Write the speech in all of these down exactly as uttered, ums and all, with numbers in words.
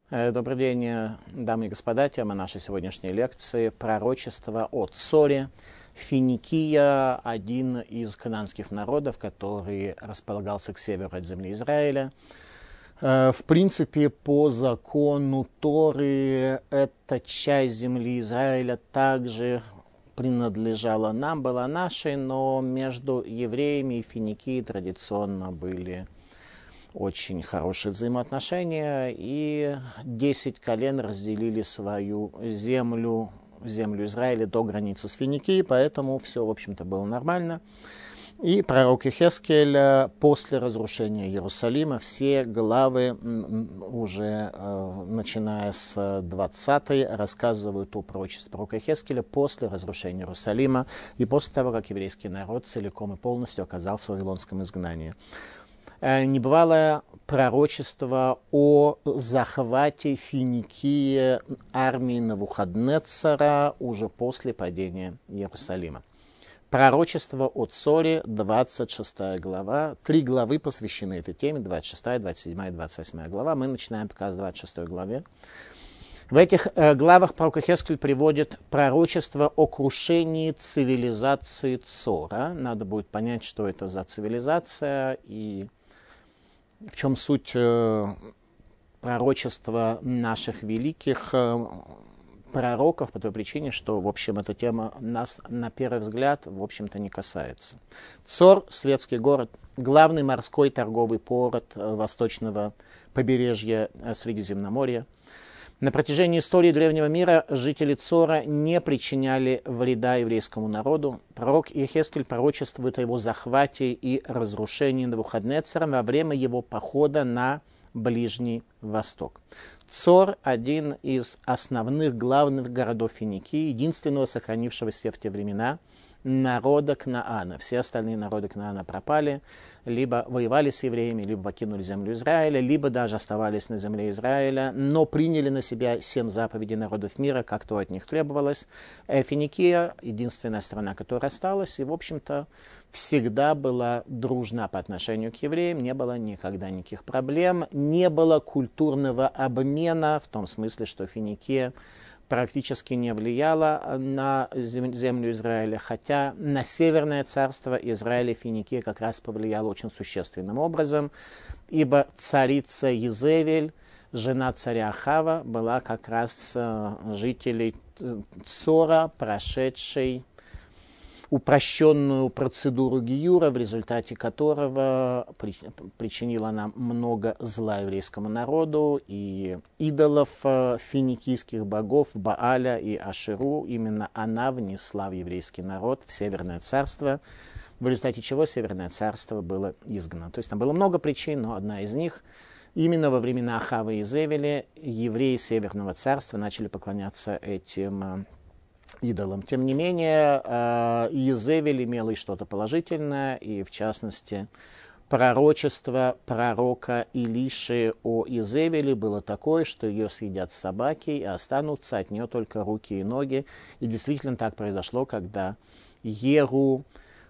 Э, Добрый день, э, дамы и господа. Тема нашей сегодняшней лекции — пророчество о Цоре. Финикия — один из кананских народов, который располагался к северу от земли Израиля. Э, В принципе, по закону Торы, эта часть земли Израиля также принадлежала нам, была нашей, но между евреями и Финикией традиционно были очень хорошие взаимоотношения, и десять колен разделили свою землю, землю Израиля до границы с Финикией, поэтому все, в общем-то, было нормально. И пророк Ихескель после разрушения Иерусалима, все главы, уже э, начиная с двадцатой, рассказывают о пророчестве пророка Ихескеля после разрушения Иерусалима и после того, как еврейский народ целиком и полностью оказался в вавилонском изгнании. Небывалое пророчество о захвате Финикии армии Навуходнецара уже после падения Иерусалима. Пророчество о Цоре, двадцать шестая глава. Три главы посвящены этой теме, двадцать шестая, двадцать седьмая и двадцать восьмая глава. Мы начинаем пока с двадцать шестой главе. В этих э, главах пророк Ихескель приводит пророчество о крушении цивилизации Цора. Надо будет понять, что это за цивилизация и в чем суть э, пророчества наших великих э, пророков, по той причине, что, в общем, эта тема нас, на первый взгляд, в общем-то, не касается. Цор — светский город, главный морской торговый порт э, восточного побережья э, Средиземноморья. На протяжении истории древнего мира жители Цора не причиняли вреда еврейскому народу. Пророк Ихескель пророчествует о его захвате и разрушении Навуходнецаром во время его похода на Ближний Восток. Цор — один из основных главных городов Финикии, единственного сохранившегося в те времена народа Кнаана. Все остальные народы Кнаана пропали, либо воевали с евреями, либо покинули землю Израиля, либо даже оставались на земле Израиля, но приняли на себя семь заповедей народов мира, как то от них требовалось. Финикия — единственная страна, которая осталась, и, в общем-то, всегда была дружна по отношению к евреям, не было никогда никаких проблем, не было культурного обмена, в том смысле, что Финикия практически не влияла на землю Израиля, хотя на Северное царство Израиля Финикия как раз повлияла очень существенным образом, ибо царица Езевель, жена царя Ахава, была как раз жителей Цора, прошедшей упрощенную процедуру гиюра, в результате которого причинила она много зла еврейскому народу, и идолов финикийских богов Бааля и Ашеру именно она внесла в еврейский народ, в Северное царство, в результате чего Северное царство было изгнано. То есть там было много причин, но одна из них — именно во времена Ахава и Изевели евреи Северного царства начали поклоняться этим идолам. Тем не менее, Иезевель имела и что-то положительное, и в частности, пророчество пророка Илиши о Иезевеле было такое, что ее съедят собаки, и останутся от нее только руки и ноги. И действительно так произошло, когда Егу,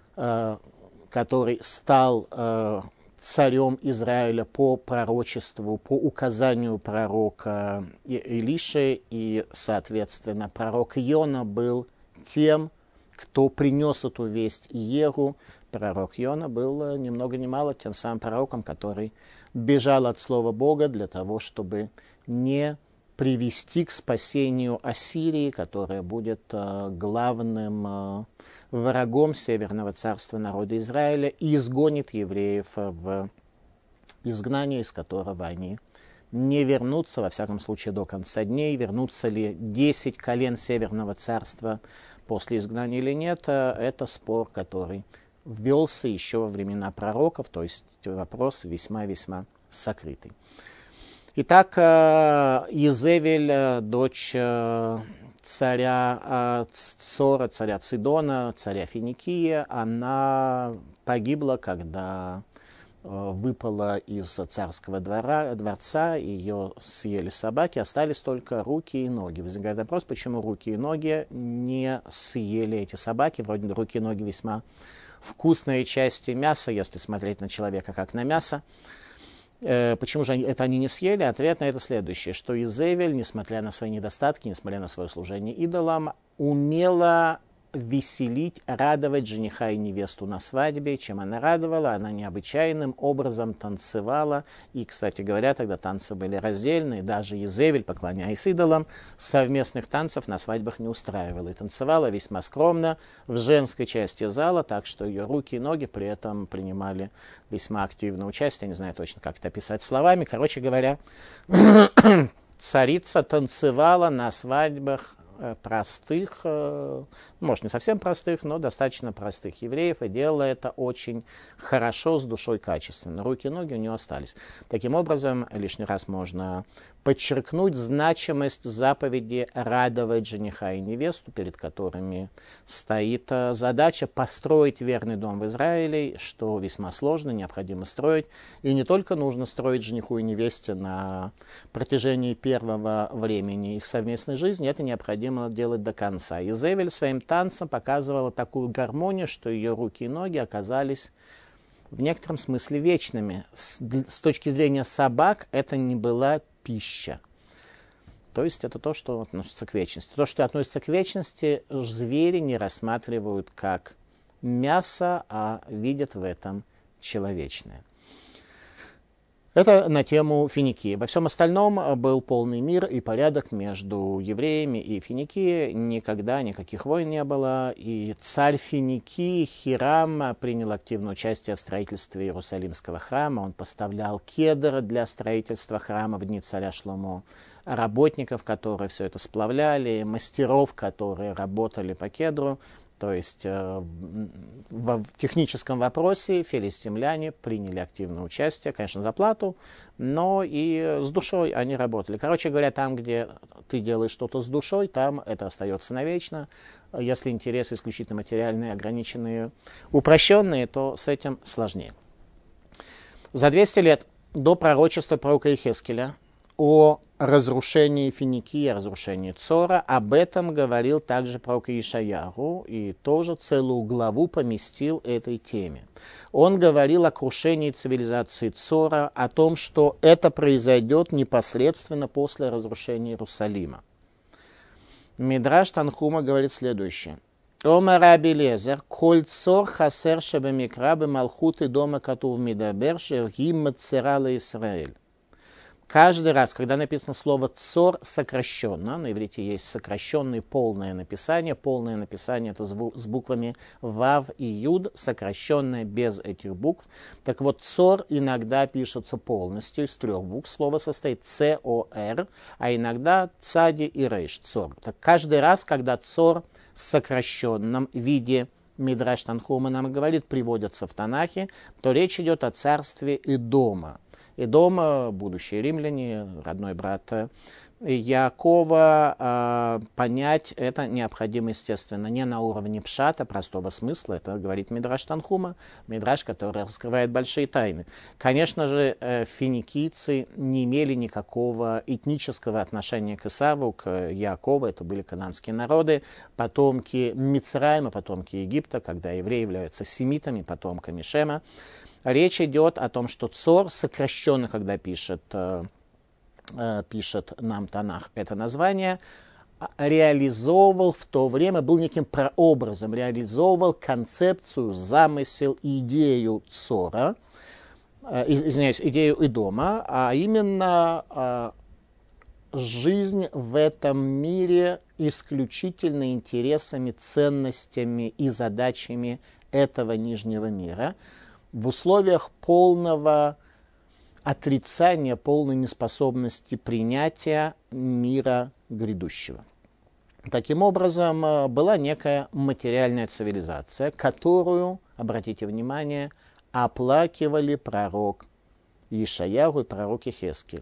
который стал царем Израиля по пророчеству, по указанию пророка Илиши, и, соответственно, пророк Йона был тем, кто принес эту весть Егу. Пророк Йона был ни много ни мало тем самым пророком, который бежал от слова Бога для того, чтобы не привести к спасению Ассирии, которая будет э, главным э, врагом Северного царства народа Израиля и изгонит евреев в изгнание, из которого они не вернутся, во всяком случае, до конца дней. Вернутся ли десять колен Северного царства после изгнания или нет, это спор, который велся еще во времена пророков, то есть вопрос весьма-весьма сокрытый. Итак, Иезевель, дочь царя Цора, царя Цидона, царя Финикии, она погибла, когда выпала из царского двора, дворца, ее съели собаки, остались только руки и ноги. Возникает вопрос, почему руки и ноги не съели эти собаки. Вроде руки и ноги весьма вкусные части мяса, если смотреть на человека как на мясо. Почему же это они не съели? Ответ на это следующий, что Изевель, несмотря на свои недостатки, несмотря на свое служение идолам, умела веселить, радовать жениха и невесту на свадьбе. Чем она радовала? Она необычайным образом танцевала. И, кстати говоря, тогда танцы были раздельные. Даже Изевель, поклоняясь идолам, совместных танцев на свадьбах не устраивала. И танцевала весьма скромно в женской части зала, так что ее руки и ноги при этом принимали весьма активное участие. Не знаю точно, как это описать словами. Короче говоря, царица танцевала на свадьбах простых, может, не совсем простых, но достаточно простых евреев, и делала это очень хорошо, с душой, качественно. Руки и ноги у нее остались. Таким образом, лишний раз можно подчеркнуть значимость заповеди радовать жениха и невесту, перед которыми стоит задача построить верный дом в Израиле, что весьма сложно, необходимо строить. И не только нужно строить жениху и невесте на протяжении первого времени их совместной жизни, это необходимо делать до конца. Изевель своим танцем показывала такую гармонию, что ее руки и ноги оказались в некотором смысле вечными. С, с точки зрения собак это не была пища. То есть это то, что относится к вечности. То, что относится к вечности, звери не рассматривают как мясо, а видят в этом человечное. Это на тему Финикии. Во всем остальном был полный мир и порядок между евреями и Финикией. Никогда никаких войн не было. И царь Финикии Хирам принял активное участие в строительстве Иерусалимского храма. Он поставлял кедр для строительства храма в дни царя Шломо, работников, которые все это сплавляли, мастеров, которые работали по кедру. То есть э, в техническом вопросе филистимляне приняли активное участие, конечно, за плату, но и с душой они работали. Короче говоря, там, где ты делаешь что-то с душой, там это остается навечно. Если интересы исключительно материальные, ограниченные, упрощенные, то с этим сложнее. За двести лет до пророчества пророка Иехескеля о разрушении Финикии, о разрушении Цора. Об этом говорил также пророк Ишаяху, и тоже целую главу поместил этой теме. Он говорил о крушении цивилизации Цора, о том, что это произойдет непосредственно после разрушения Иерусалима. Мидраш Танхума говорит следующее. Омар Раби Лезер, коль цор хасер шебемикра бемалхуты дома катув мидабер шергим мацерала Исраэль. Каждый раз, когда написано слово «цор» сокращенно, на иврите есть сокращенное полное написание. Полное написание это с буквами «вав» и «юд», сокращенное без этих букв. Так вот, «цор» иногда пишется полностью, из трех букв. Слово состоит «ц», «о», «р», а иногда «цади» и «рейш», «цор». Так каждый раз, когда «цор» в сокращенном виде, Мидраш Танхума нам говорит, приводятся в Танахе, то речь идет о царстве Эдома. Эдома, будущие римляне, родной брат Яакова, э, понять это необходимо, естественно, не на уровне пшата, простого смысла, это говорит Мидраш Танхума, Мидраш, который раскрывает большие тайны. Конечно же, э, финикийцы не имели никакого этнического отношения к Исаву, к Яакову, это были кананские народы, потомки Мицраима, потомки Египта, когда евреи являются семитами, потомками Шема. Речь идет о том, что Цор, сокращенно, когда пишет, э, э, пишет нам Танах это название, реализовывал в то время, был неким прообразом, реализовывал концепцию, замысел, идею Цора, э, извиняюсь, идею Эдома, а именно э, жизнь в этом мире исключительно интересами, ценностями и задачами этого нижнего мира, в условиях полного отрицания, полной неспособности принятия мира грядущего. Таким образом, была некая материальная цивилизация, которую, обратите внимание, оплакивали пророк Ишаяху и пророк Иехескель.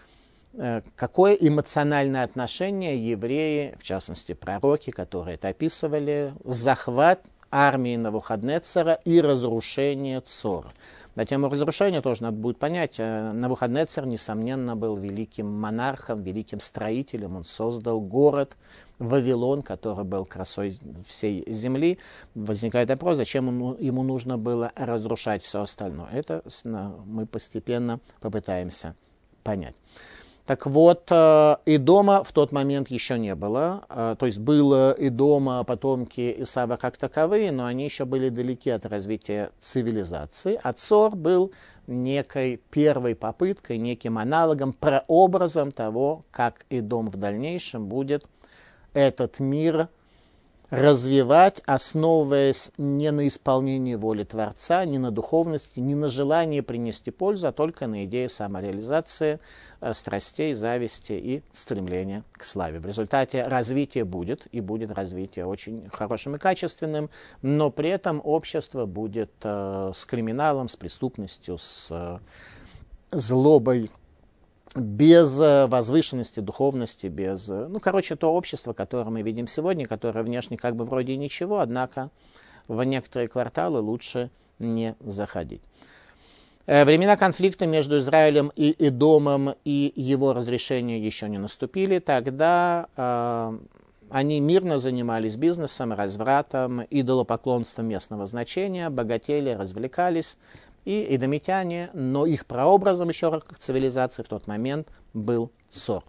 Какое эмоциональное отношение евреи, в частности пророки, которые это описывали, захват армии Навуходнецера и разрушение Цора. На тему разрушения тоже надо будет понять. Навуходнецер, несомненно, был великим монархом, великим строителем. Он создал город Вавилон, который был красой всей земли. Возникает вопрос, зачем ему, ему нужно было разрушать все остальное. Это мы постепенно попытаемся понять. Так вот, Идома в тот момент еще не было. То есть было Идома, потомки Исава как таковые, но они еще были далеки от развития цивилизации. А Цор был некой первой попыткой, неким аналогом, прообразом того, как Идом в дальнейшем будет этот мир развивать, основываясь не на исполнении воли Творца, не на духовности, не на желании принести пользу, а только на идее самореализации, э, страстей, зависти и стремления к славе. В результате развитие будет, и будет развитие очень хорошим и качественным, но при этом общество будет э, с криминалом, с преступностью, с э, злобой, без возвышенности, духовности, без... Ну, короче, то общество, которое мы видим сегодня, которое внешне как бы вроде ничего, однако в некоторые кварталы лучше не заходить. Времена конфликта между Израилем и Эдомом и его разрешение еще не наступили. Тогда э, они мирно занимались бизнесом, развратом, идолопоклонством местного значения, богатели, развлекались. И эдомитяне, но их прообразом еще раз к цивилизации в тот момент был Цор.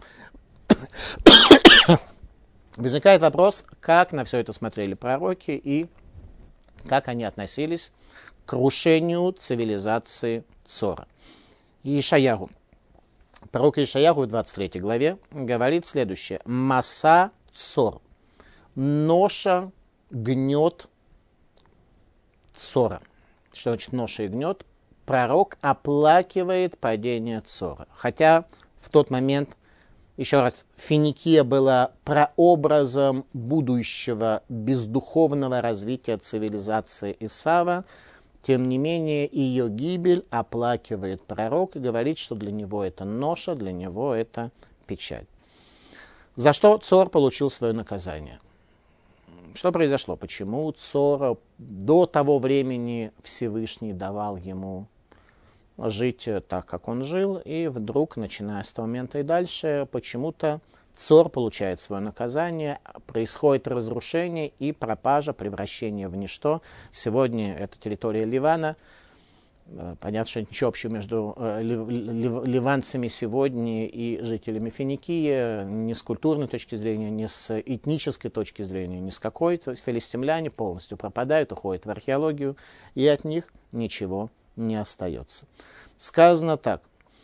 Возникает вопрос, как на все это смотрели пророки и как они относились к крушению цивилизации Цора. Ишаяху. Пророк Ишаяху в двадцать третьей главе говорит следующее. Маса Цор. Ноша, гнет Цора. Что значит ноша и гнет? Пророк оплакивает падение Цора. Хотя в тот момент, еще раз, Финикия была прообразом будущего бездуховного развития цивилизации Исава, тем не менее ее гибель оплакивает пророк и говорит, что для него это ноша, для него это печаль. За что Цор получил свое наказание? Что произошло? Почему Цора до того времени Всевышний давал ему жить так, как он жил, и вдруг, начиная с того момента и дальше, почему-то Цор получает свое наказание, происходит разрушение и пропажа, превращение в ничто. Сегодня это территория Ливана. Понятно, что ничего общего между ливанцами сегодня и жителями Финикии ни с культурной точки зрения, ни с этнической точки зрения, ни с какой. То есть филистимляне полностью пропадают, уходят в археологию, и от них ничего не остается. Сказано так.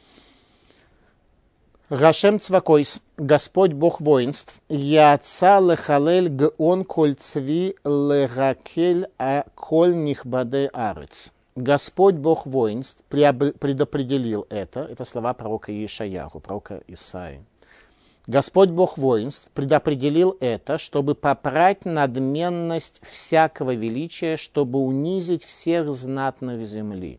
Гашем Цвакойс, Господь Бог воинств, Яца лехалель гон коль цви леракель а коль нихбаде арец. Господь Бог воинств предопределил это. Это слова пророка Ишаяху, пророка Исаии. Господь Бог воинств предопределил это, чтобы попрать надменность всякого величия, чтобы унизить всех знатных земли.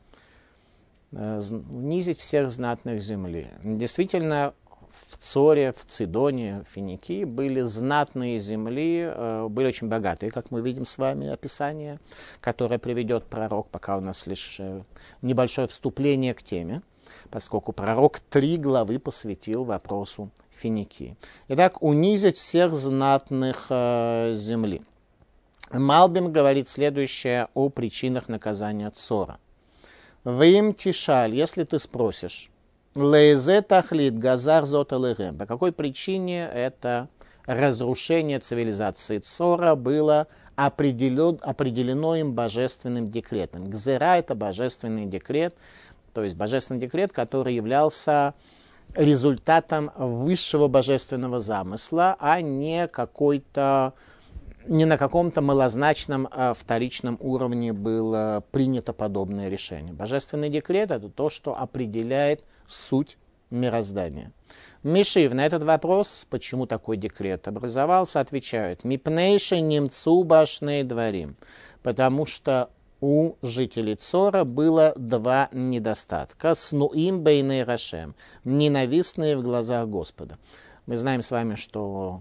Унизить всех знатных земли. Действительно, в Цоре, в Цидоне, в Финикии были знатные земли, были очень богатые, как мы видим с вами описание, которое приведет пророк, пока у нас лишь небольшое вступление к теме, поскольку пророк три главы посвятил вопросу Финикии. Итак, унизить всех знатных э, земли. Малбим говорит следующее о причинах наказания Цора. Вим тишаль, если ты спросишь, лейзе тахлит газар зот алэгэм, по какой причине это разрушение цивилизации Цора было определен, определено им божественным декретом. Гзера — это божественный декрет, то есть божественный декрет, который являлся результатом высшего божественного замысла, а не какой-то, не на каком-то малозначном а вторичном уровне было принято подобное решение. Божественный декрет — это то, что определяет суть мироздания. Мишив на этот вопрос, почему такой декрет образовался, отвечают: «Мипнейши немцу башней дворим», потому что у жителей Цора было два недостатка. Снуим бейней рашем, ненавистные в глазах Господа. Мы знаем с вами, что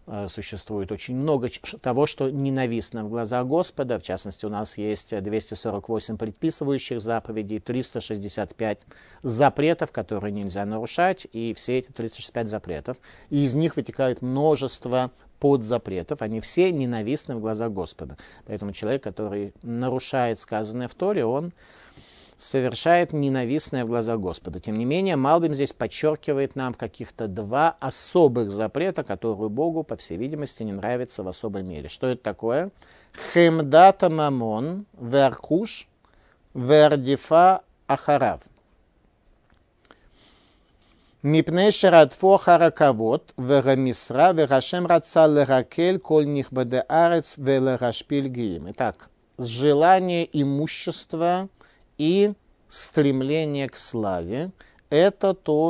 Существует очень много того, что ненавистно в глазах Господа. В частности, у нас есть двести сорок восемь предписывающих заповедей, триста шестьдесят пять запретов, которые нельзя нарушать, и все эти триста шестьдесят пять запретов. И из них вытекает множество подзапретов. Они все ненавистны в глазах Господа. Поэтому человек, который нарушает сказанное в Торе, он совершает ненавистное в глазах Господа. Тем не менее, Малбим здесь подчеркивает нам каких-то два особых запрета, которые Богу, по всей видимости, не нравятся в особой мере. Что это такое? Хемдата мамон, веркуш, вердифа ахарав. Мипней шарадфо харакавот, верамисра, верашем раца леракель, коль нихбаде арец, велерашпиль гиим. Итак, желание имущества и стремление к славе – это то,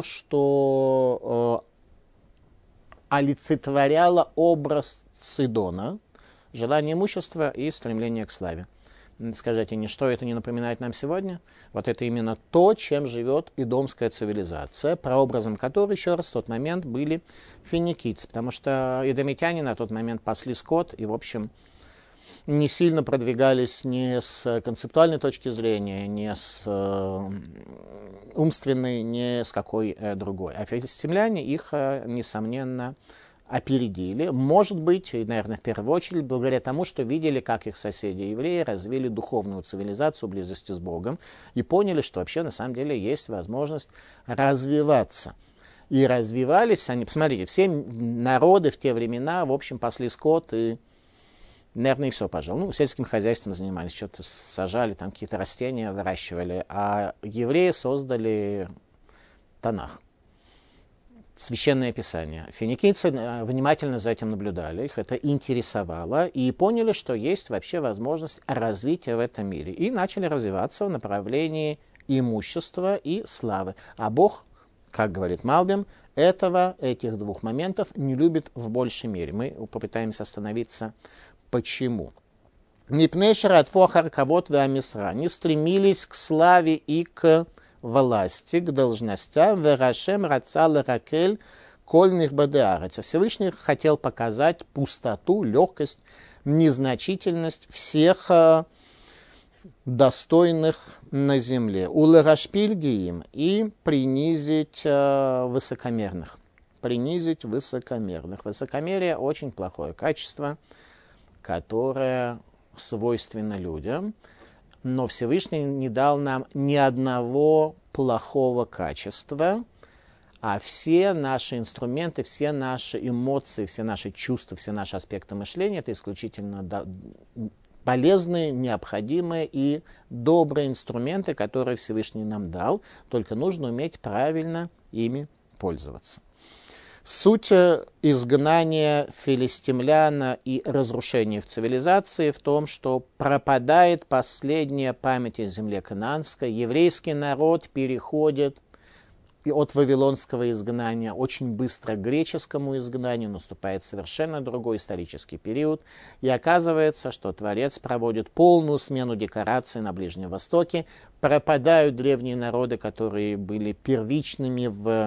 что э, олицетворяло образ Сидона, желание имущества и стремление к славе. Скажите, ничто это не напоминает нам сегодня? Вот это именно то, чем живет идомская цивилизация, прообразом которой, еще раз, в тот момент были финикийцы, потому что идомитяне на тот момент пасли скот и, в общем, не сильно продвигались ни с концептуальной точки зрения, ни с э, умственной, ни с какой э, другой. А филистимляне их, э, несомненно, опередили. Может быть, и, наверное, в первую очередь, благодаря тому, что видели, как их соседи-евреи развили духовную цивилизацию близости с Богом и поняли, что вообще на самом деле есть возможность развиваться. И развивались они, посмотрите, все народы в те времена, в общем, пасли скот и, наверное, и все, пожалуй. Ну, сельским хозяйством занимались, что-то сажали, там какие-то растения выращивали. А евреи создали Танах, Священное Писание. Финикийцы внимательно за этим наблюдали, их это интересовало, и поняли, что есть вообще возможность развития в этом мире. И начали развиваться в направлении имущества и славы. А Бог, как говорит Малбим, этого, этих двух моментов не любит в большей мере. Мы попытаемся остановиться. Почему? Нипнейшера отфохар кавот веамисра. Они стремились к славе и к власти, к должностям. Верашем рацал ракель кольных бадеарец. Всевышний хотел показать пустоту, легкость, незначительность всех достойных на земле. Улерашпильгиим и принизить э, высокомерных. Принизить высокомерных. Высокомерие очень плохое качество, которое свойственно людям, но Всевышний не дал нам ни одного плохого качества, а все наши инструменты, все наши эмоции, все наши чувства, все наши аспекты мышления — это исключительно полезные, необходимые и добрые инструменты, которые Всевышний нам дал, только нужно уметь правильно ими пользоваться. Суть изгнания филистимлян и разрушения их цивилизации в том, что пропадает последняя память о земле ханаанской, еврейский народ переходит от вавилонского изгнания очень быстро к греческому изгнанию, наступает совершенно другой исторический период, и оказывается, что Творец проводит полную смену декораций на Ближнем Востоке, пропадают древние народы, которые были первичными в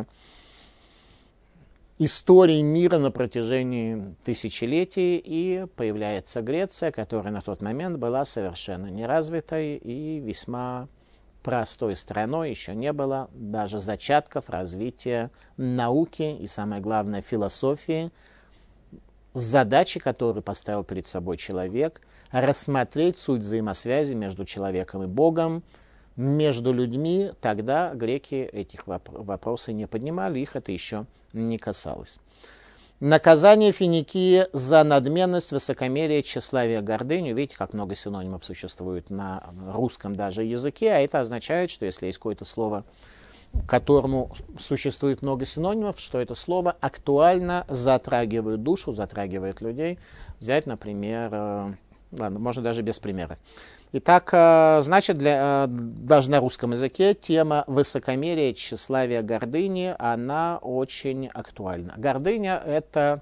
истории мира на протяжении тысячелетий, и появляется Греция, которая на тот момент была совершенно неразвитой и весьма простой страной, еще не было даже зачатков развития науки и, самое главное, философии. Задачи, которые поставил перед собой человек, рассмотреть суть взаимосвязи между человеком и Богом, между людьми. Тогда греки этих вопросов не поднимали, их это еще не касалось. Наказание Финикии за надменность, высокомерие, тщеславие, гордыню. Видите, как много синонимов существует на русском даже языке, а это означает, что если есть какое-то слово, к которому существует много синонимов, что это слово актуально затрагивает душу, затрагивает людей. Взять, например, ладно, можно даже без примера. Итак, значит, для, даже на русском языке тема высокомерия, тщеславия, гордыни, она очень актуальна. Гордыня – это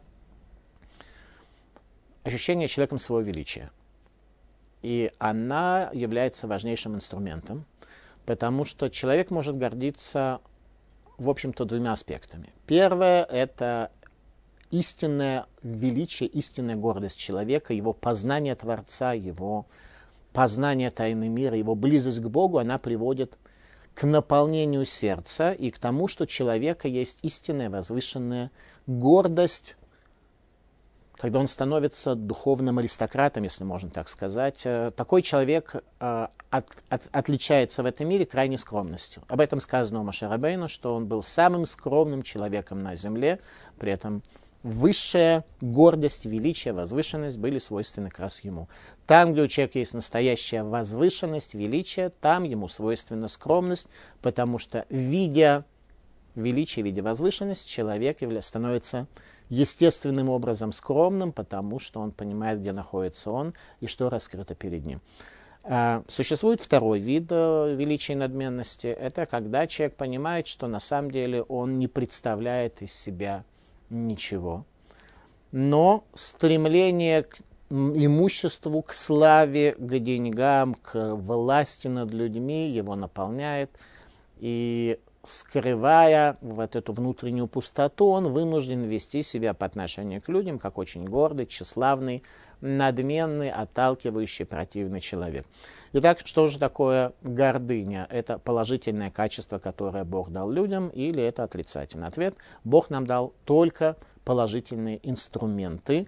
ощущение человеком своего величия. И она является важнейшим инструментом, потому что человек может гордиться, в общем-то, двумя аспектами. Первое – это истинное величие, истинная гордость человека, его познание Творца, его познание тайны мира, его близость к Богу, она приводит к наполнению сердца и к тому, что у человека есть истинная возвышенная гордость, когда он становится духовным аристократом, если можно так сказать. Такой человек от, от, отличается в этом мире крайней скромностью. Об этом сказано у Моше Рабейну, что он был самым скромным человеком на земле, при этом высшая гордость, величие, возвышенность были свойственны как раз ему. Там, где у человека есть настоящая возвышенность, величие, там ему свойственна скромность, потому что, видя величие, видя возвышенность, человек становится естественным образом скромным, потому что он понимает, где находится он и что раскрыто перед ним. Существует второй вид величия и надменности. Это когда человек понимает, что на самом деле он не представляет из себя ничего, но стремление к имуществу, к славе, к деньгам, к власти над людьми его наполняет, и скрывая вот эту внутреннюю пустоту, он вынужден вести себя по отношению к людям как очень гордый, тщеславный, надменный, отталкивающий, противный человек. Итак, что же такое гордыня? Это положительное качество, которое Бог дал людям, или это отрицательный ответ? Бог нам дал только положительные инструменты,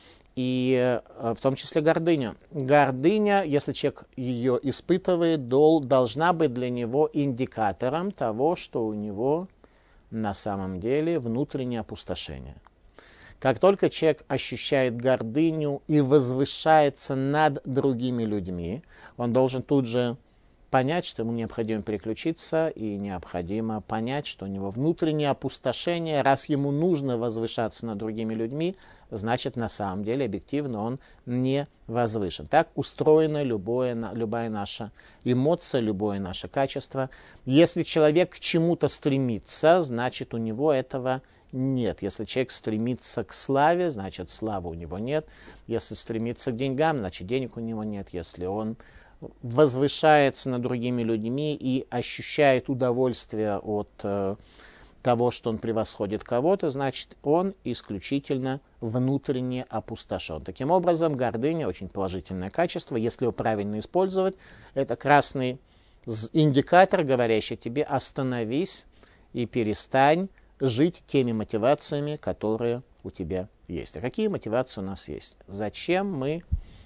и в том числе гордыню. Гордыня, если человек ее испытывает, дол, должна быть для него индикатором того, что у него на самом деле внутреннее опустошение. Как только человек ощущает гордыню и возвышается над другими людьми, он должен тут же понять, что ему необходимо переключиться, и необходимо понять, что у него внутреннее опустошение. Раз ему нужно возвышаться над другими людьми, значит, на самом деле, объективно, он не возвышен. Так устроена любое, любая наша эмоция, любое наше качество. Если человек к чему-то стремится, значит, у него этого нет. Если человек стремится к славе, значит, славы у него нет. Если стремится к деньгам, значит, денег у него нет. Если он возвышается над другими людьми и ощущает удовольствие от э, того, что он превосходит кого-то, значит, он исключительно внутренне опустошен. Таким образом, гордыня очень положительное качество. Если его правильно использовать, это красный индикатор, говорящий тебе: остановись и перестань жить теми мотивациями, которые у тебя есть. А какие мотивации у нас есть? Зачем мы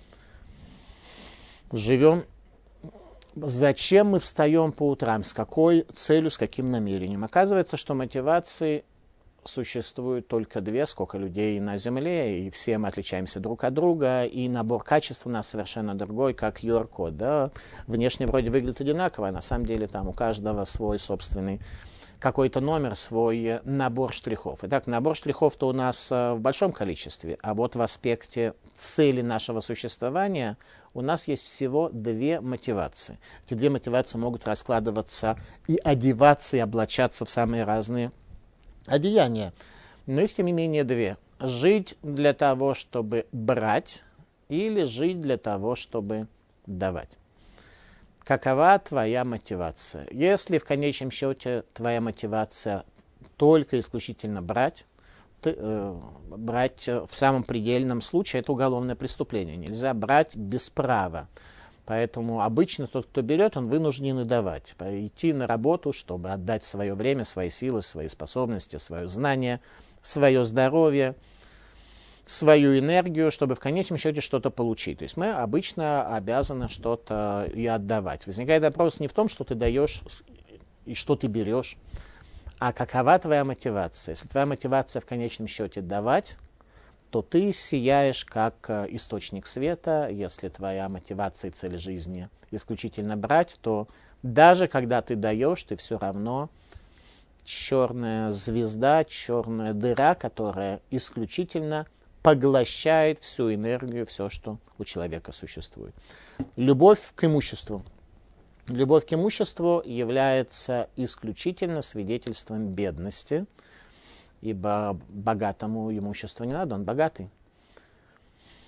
живем? Зачем мы встаем по утрам? С какой целью, с каким намерением? Оказывается, что мотивации существует только две, сколько людей на Земле, и все мы отличаемся друг от друга, и набор качеств у нас совершенно другой, как ю ар код. Да? Внешне вроде выглядит одинаково, а на самом деле там у каждого свой собственный какой-то номер, свой набор штрихов. Итак, набор штрихов-то у нас в большом количестве, а вот в аспекте цели нашего существования у нас есть всего две мотивации. Эти две мотивации могут раскладываться и одеваться, и облачаться в самые разные одеяния. Но их, тем не менее, две. Жить для того, чтобы брать, или жить для того, чтобы давать. Какова твоя мотивация? Если в конечном счете твоя мотивация только исключительно брать, ты, э, брать в самом предельном случае, это уголовное преступление. Нельзя брать без права. Поэтому обычно тот, кто берет, он вынужден и давать. Идти на работу, чтобы отдать свое время, свои силы, свои способности, свое знание, свое здоровье, свою энергию, чтобы в конечном счете что-то получить. То есть мы обычно обязаны что-то и отдавать. Возникает вопрос не в том, что ты даешь и что ты берешь, а какова твоя мотивация. Если твоя мотивация в конечном счете давать, то ты сияешь как источник света. Если твоя мотивация и цель жизни исключительно брать, то даже когда ты даешь, ты все равно черная звезда, черная дыра, которая исключительно поглощает всю энергию, все, что у человека существует. Любовь к имуществу. Любовь к имуществу является исключительно свидетельством бедности, ибо богатому имуществу не надо, он богатый.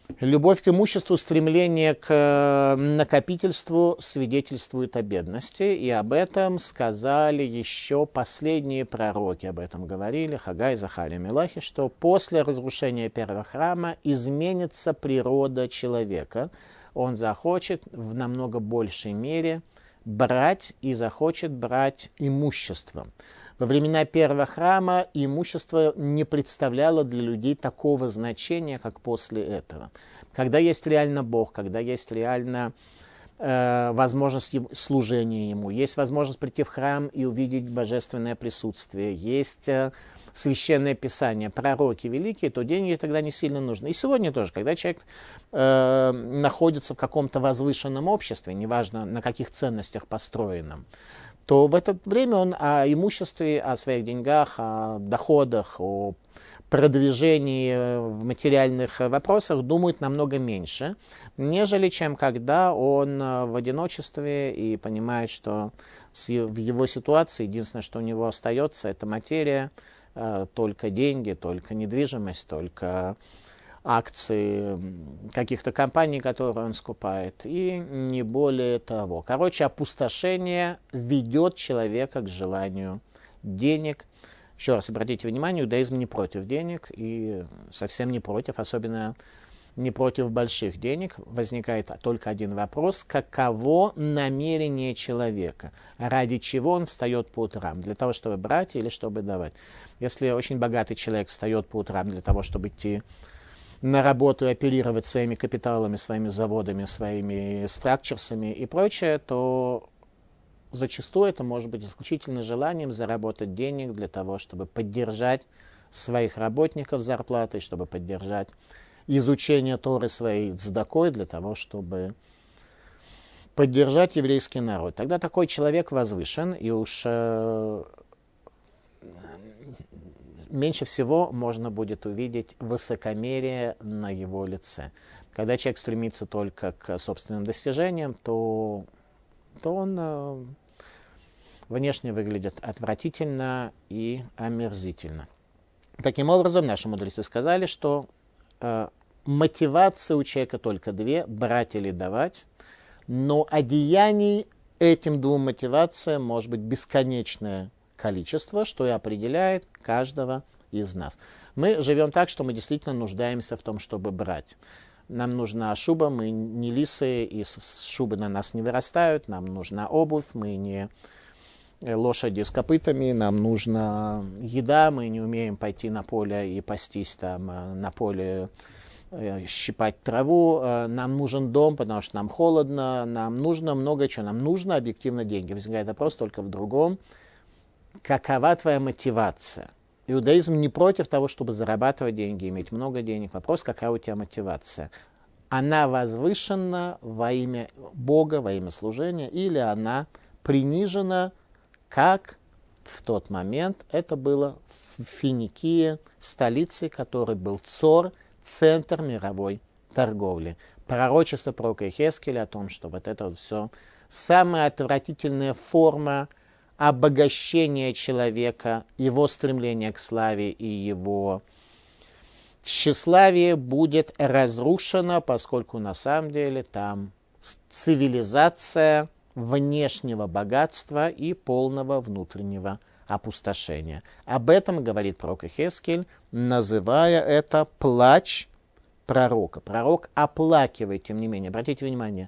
Любовь к имуществу, стремление к накопительству свидетельствует о бедности, и об этом сказали еще последние пророки, об этом говорили Хагай, Захария, Мелахи, что после разрушения первого храма изменится природа человека, он захочет в намного большей мере брать и захочет брать имущество. Во времена первого храма имущество не представляло для людей такого значения, как после этого. Когда есть реально Бог, когда есть реально э, возможность служения Ему, есть возможность прийти в храм и увидеть божественное присутствие, есть э, священное писание, пророки великие, то деньги тогда не сильно нужны. И сегодня тоже, когда человек э, находится в каком-то возвышенном обществе, неважно на каких ценностях построенном, то в это время он о имуществе, о своих деньгах, о доходах, о продвижении в материальных вопросах думает намного меньше, нежели чем когда он в одиночестве и понимает, что в его ситуации единственное, что у него остается, это материя, только деньги, только недвижимость, только акции каких-то компаний, которые он скупает, и не более того. Короче, опустошение ведет человека к желанию денег. Еще раз обратите внимание, иудаизм не против денег и совсем не против, особенно не против больших денег. Возникает только один вопрос: каково намерение человека, ради чего он встает по утрам, для того, чтобы брать или чтобы давать. Если очень богатый человек встает по утрам для того, чтобы идти на работу и оперировать своими капиталами, своими заводами, своими структурами и прочее, то зачастую это может быть исключительно желанием заработать денег для того, чтобы поддержать своих работников зарплатой, чтобы поддержать изучение Торы своей цдакой, для того, чтобы поддержать еврейский народ. Тогда такой человек возвышен, и уж э, меньше всего можно будет увидеть высокомерие на его лице. Когда человек стремится только к собственным достижениям, то, то он э, внешне выглядит отвратительно и омерзительно. Таким образом, наши мудрецы сказали, что э, мотивация у человека только две: брать или давать, но одеяний этим двум мотивациям может быть бесконечное количество, что и определяет каждого из нас. Мы живем так, что мы действительно нуждаемся в том, чтобы брать. Нам нужна шуба, мы не лисы, и шубы на нас не вырастают. Нам нужна обувь, мы не лошади с копытами. Нам нужна еда, мы не умеем пойти на поле и пастись там на поле, щипать траву. Нам нужен дом, потому что нам холодно. Нам нужно много чего. Нам нужно объективно деньги. Возникает вопрос только в другом: какова твоя мотивация? Иудаизм не против того, чтобы зарабатывать деньги, иметь много денег. Вопрос: какая у тебя мотивация? Она возвышена во имя Бога, во имя служения, или она принижена, как в тот момент это было в Финикии, столице, которой был Цор, центр мировой торговли. Пророчество пророка Йехескеля о том, что вот это вот все самая отвратительная форма обогащения человека, его стремление к славе и его тщеславие будет разрушено, поскольку на самом деле там цивилизация внешнего богатства и полного внутреннего опустошения. Об этом говорит пророк Йехескель, называя это плач пророка. Пророк оплакивает, тем не менее, обратите внимание,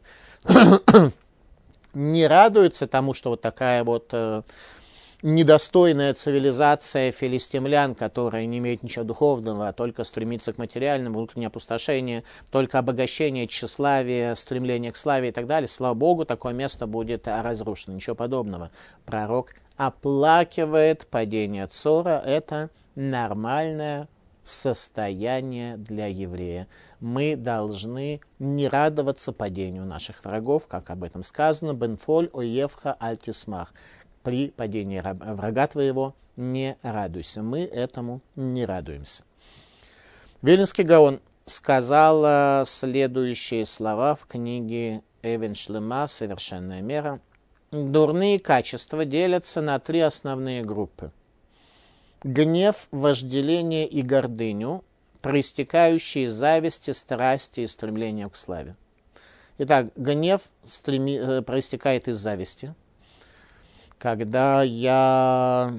не радуется тому, что вот такая вот э, недостойная цивилизация филистимлян, которая не имеет ничего духовного, а только стремится к материальному, внутреннему опустошению, только обогащение, тщеславие, стремление к славе и так далее. Слава Богу, такое место будет разрушено. Ничего подобного. Пророк оплакивает падение Цора. Это нормальное состояние для еврея. Мы должны не радоваться падению наших врагов, как об этом сказано: «Бенфоль оевха альтисмах». При падении врага твоего не радуйся. Мы этому не радуемся. Вильнюсский Гаон сказал следующие слова в книге Эвен Шлема «Совершенная мера». Дурные качества делятся на три основные группы: гнев, вожделение и гордыню проистекающие из зависти, страсти и стремления к славе. Итак, гнев стреми... проистекает из зависти. Когда я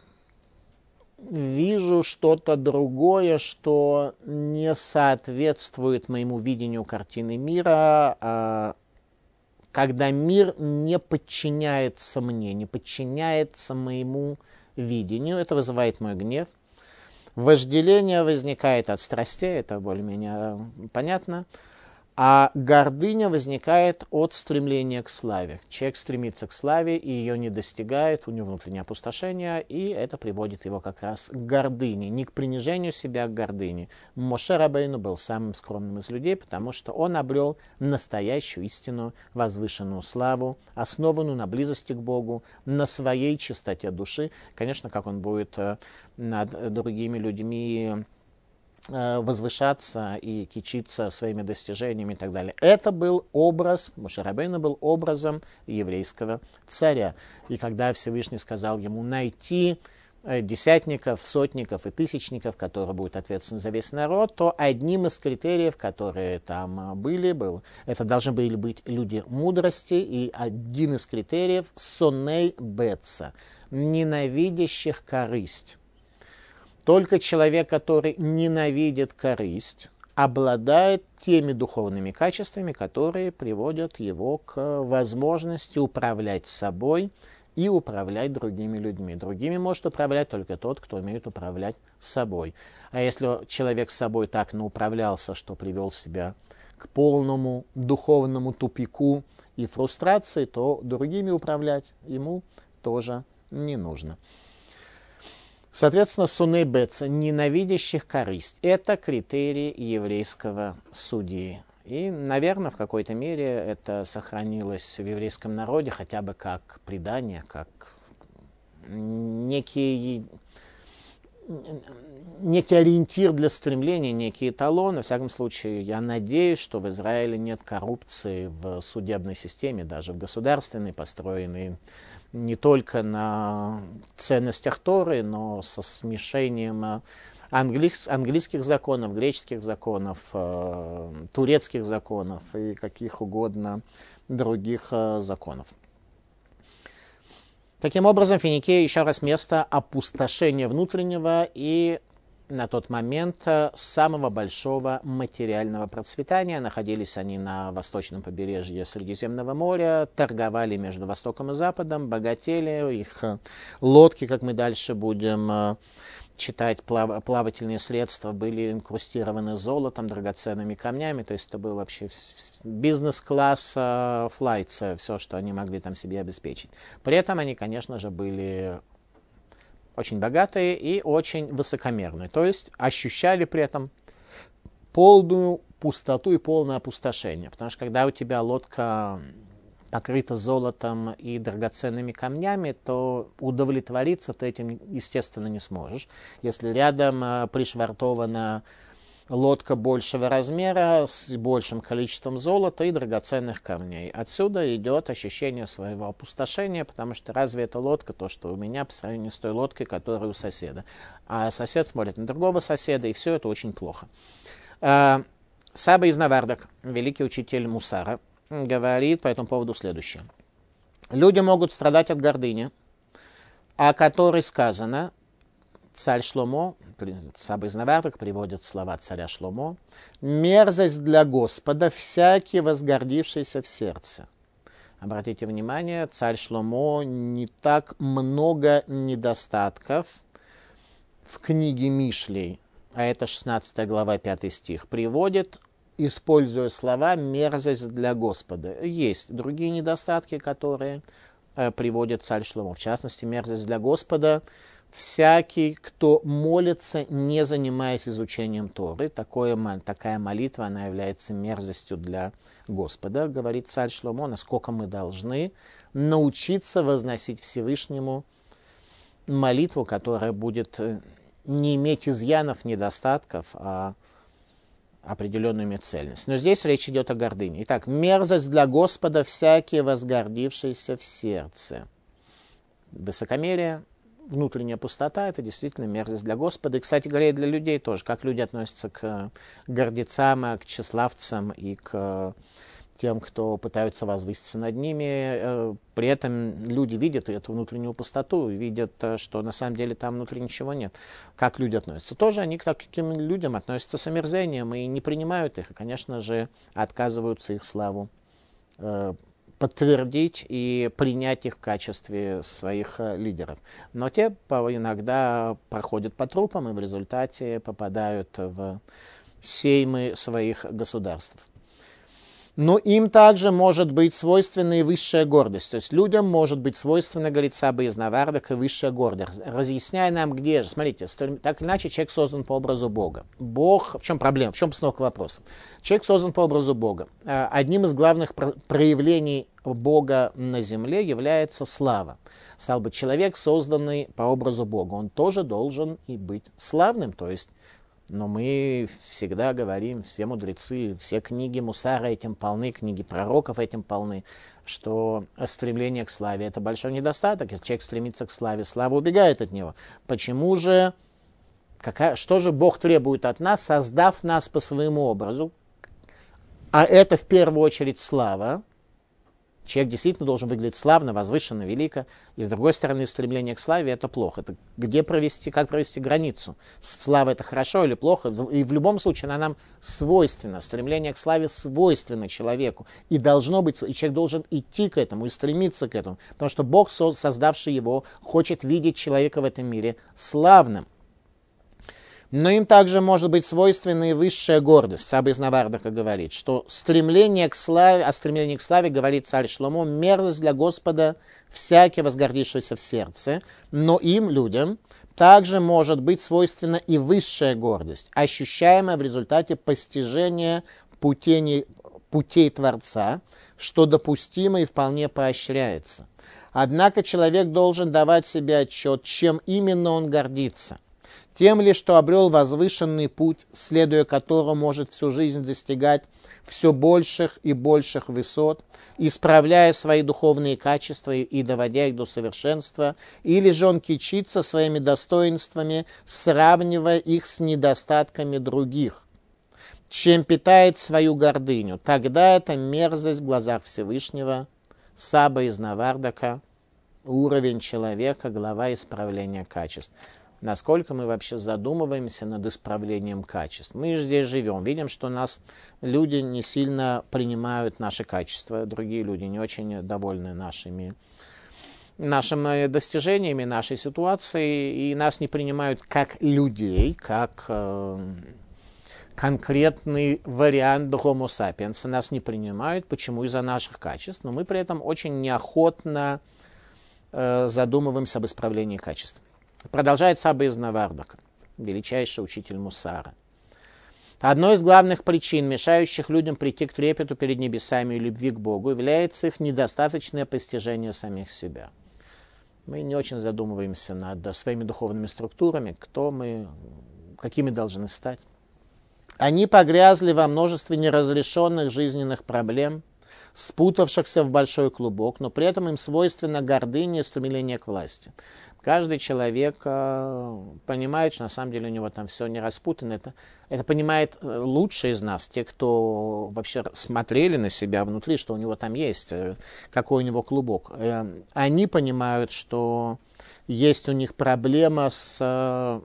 вижу что-то другое, что не соответствует моему видению картины мира, когда мир не подчиняется мне, не подчиняется моему видению, это вызывает мой гнев. Вожделение возникает от страстей, это более-менее понятно. А гордыня возникает от стремления к славе. Человек стремится к славе и ее не достигает, у него внутреннее опустошение, и это приводит его как раз к гордыне, не к принижению себя, а к гордыне. Моше Рабейну был самым скромным из людей, потому что он обрел настоящую истину, возвышенную славу, основанную на близости к Богу, на своей чистоте души. Конечно, как он будет над другими людьми возвышаться и кичиться своими достижениями и так далее. Это был образ, Моше Рабейну был образом еврейского царя. И когда Всевышний сказал ему найти десятников, сотников и тысячников, которые будут ответственны за весь народ, то одним из критериев, которые там были, был, это должны были быть люди мудрости, и один из критериев — соней беца, ненавидящих корысть. Только человек, который ненавидит корысть, обладает теми духовными качествами, которые приводят его к возможности управлять собой и управлять другими людьми. Другими может управлять только тот, кто умеет управлять собой. А если человек с собой так науправлялся, что привел себя к полному духовному тупику и фрустрации, то другими управлять ему тоже не нужно. Соответственно, соней беца, ненавидящих корысть, это критерий еврейского судьи. И, наверное, в какой-то мере это сохранилось в еврейском народе хотя бы как предание, как некий, некий ориентир для стремления, некий эталон. Во всяком случае, я надеюсь, что в Израиле нет коррупции в судебной системе, даже в государственной, построенной не только на ценностях Торы, но со смешением английских, английских законов, греческих законов, э, турецких законов и каких угодно других э, законов. Таким образом, Финикия еще раз место опустошения внутреннего и на тот момент самого большого материального процветания. Находились они на восточном побережье Средиземного моря, торговали между Востоком и Западом, богатели, их лодки, как мы дальше будем читать, плав- плавательные средства были инкрустированы золотом, драгоценными камнями, то есть это был вообще бизнес-класс флайтс, все, что они могли там себе обеспечить. При этом они, конечно же, были очень богатые и очень высокомерные. То есть ощущали при этом полную пустоту и полное опустошение. Потому что когда у тебя лодка покрыта золотом и драгоценными камнями, то удовлетвориться ты этим, естественно, не сможешь. Если рядом пришвартована лодка большего размера с большим количеством золота и драгоценных камней. Отсюда идет ощущение своего опустошения, потому что разве это лодка то, что у меня по сравнению с той лодкой, которая у соседа. А сосед смотрит на другого соседа, и все это очень плохо. Саба из Навардак, великий учитель Мусара, говорит по этому поводу следующее. Люди могут страдать от гордыни, о которой сказано, царь Шломо, Саба из Навардак приводит слова царя Шломо, «Мерзость для Господа, всякий возгордившийся в сердце». Обратите внимание, царь Шломо не так много недостатков в книге Мишлей, а это шестнадцатая глава, пятый стих, приводит, используя слова «мерзость для Господа». Есть другие недостатки, которые э, приводит царь Шломо. В частности, мерзость для Господа — всякий, кто молится, не занимаясь изучением Торы. Такое, такая молитва, она является мерзостью для Господа, говорит царь Шломо, насколько мы должны научиться возносить Всевышнему молитву, которая будет не иметь изъянов, недостатков, а определенную иметь цельность. Но здесь речь идет о гордыне. Итак, мерзость для Господа, всякий возгордившийся в сердце. Высокомерие, внутренняя пустота — это действительно мерзость для Господа. И, кстати говоря, и для людей тоже. Как люди относятся к гордецам, к тщеславцам и к тем, кто пытаются возвыситься над ними. При этом люди видят эту внутреннюю пустоту, видят, что на самом деле там внутри ничего нет. Как люди относятся? Тоже они к таким людям относятся с омерзением и не принимают их, и, конечно же, отказываются их славу подтвердить и принять их в качестве своих лидеров. Но те иногда проходят по трупам и в результате попадают в сеймы своих государств. Но им также может быть свойственна и высшая гордость. То есть людям может быть свойственна, говорит Саба из Навардак, и высшая гордость. Разъясняя нам, где же. Смотрите, так или иначе человек создан по образу Бога. Бог, в чем проблема, в чем постановка вопроса? Человек создан по образу Бога. Одним из главных проявлений Бога на земле является слава. Стал быть, человек, созданный по образу Бога, он тоже должен и быть славным, то есть. Но мы всегда говорим, все мудрецы, все книги Мусара этим полны, книги пророков этим полны, что стремление к славе — это большой недостаток. Если человек стремится к славе, слава убегает от него. Почему же, какая, что же Бог требует от нас, создав нас по своему образу? А это в первую очередь слава. Человек действительно должен выглядеть славно, возвышенно, велико. И с другой стороны, стремление к славе — это плохо. Это где провести, как провести границу? Слава — это хорошо или плохо? И в любом случае она нам свойственна. Стремление к славе свойственно человеку. И должно быть, и человек должен идти к этому и стремиться к этому. Потому что Бог, создавший его, хочет видеть человека в этом мире славным. Но им также может быть свойственна и высшая гордость. Саба из Навардака говорит, что стремление к славе, о стремлении к славе, говорит царь Шломо, мерзость для Господа всякий возгордившийся в сердце. Но им, людям, также может быть свойственна и высшая гордость, ощущаемая в результате постижения путей, путей Творца, что допустимо и вполне поощряется. Однако человек должен давать себе отчет, чем именно он гордится. Тем ли, что обрел возвышенный путь, следуя которому может всю жизнь достигать все больших и больших высот, исправляя свои духовные качества и доводя их до совершенства, или же он кичится своими достоинствами, сравнивая их с недостатками других, чем питает свою гордыню. Тогда это мерзость в глазах Всевышнего. Саба из Навардака, уровень человека, глава исправления качеств. Насколько мы вообще задумываемся над исправлением качеств. Мы же здесь живем, видим, что нас люди не сильно принимают наши качества, другие люди не очень довольны нашими, нашими достижениями, нашей ситуацией, и нас не принимают как людей, как э, конкретный вариант Homo sapiens. Нас не принимают, почему? Из-за наших качеств, но мы при этом очень неохотно э, задумываемся об исправлении качеств. Продолжает Саба из Навардака, величайший учитель Мусара. Одной из главных причин, мешающих людям прийти к трепету перед небесами и любви к Богу, является их недостаточное постижение самих себя. Мы не очень задумываемся над своими духовными структурами, кто мы, какими должны стать. Они погрязли во множестве неразрешенных жизненных проблем, спутавшихся в большой клубок, но при этом им свойственна гордыня и стремление к власти. Каждый человек э, понимает, что на самом деле у него там все не распутано. Это, это понимает лучшие из нас, те, кто вообще смотрели на себя внутри, что у него там есть, э, какой у него клубок. Э, они понимают, что есть у них проблема с э,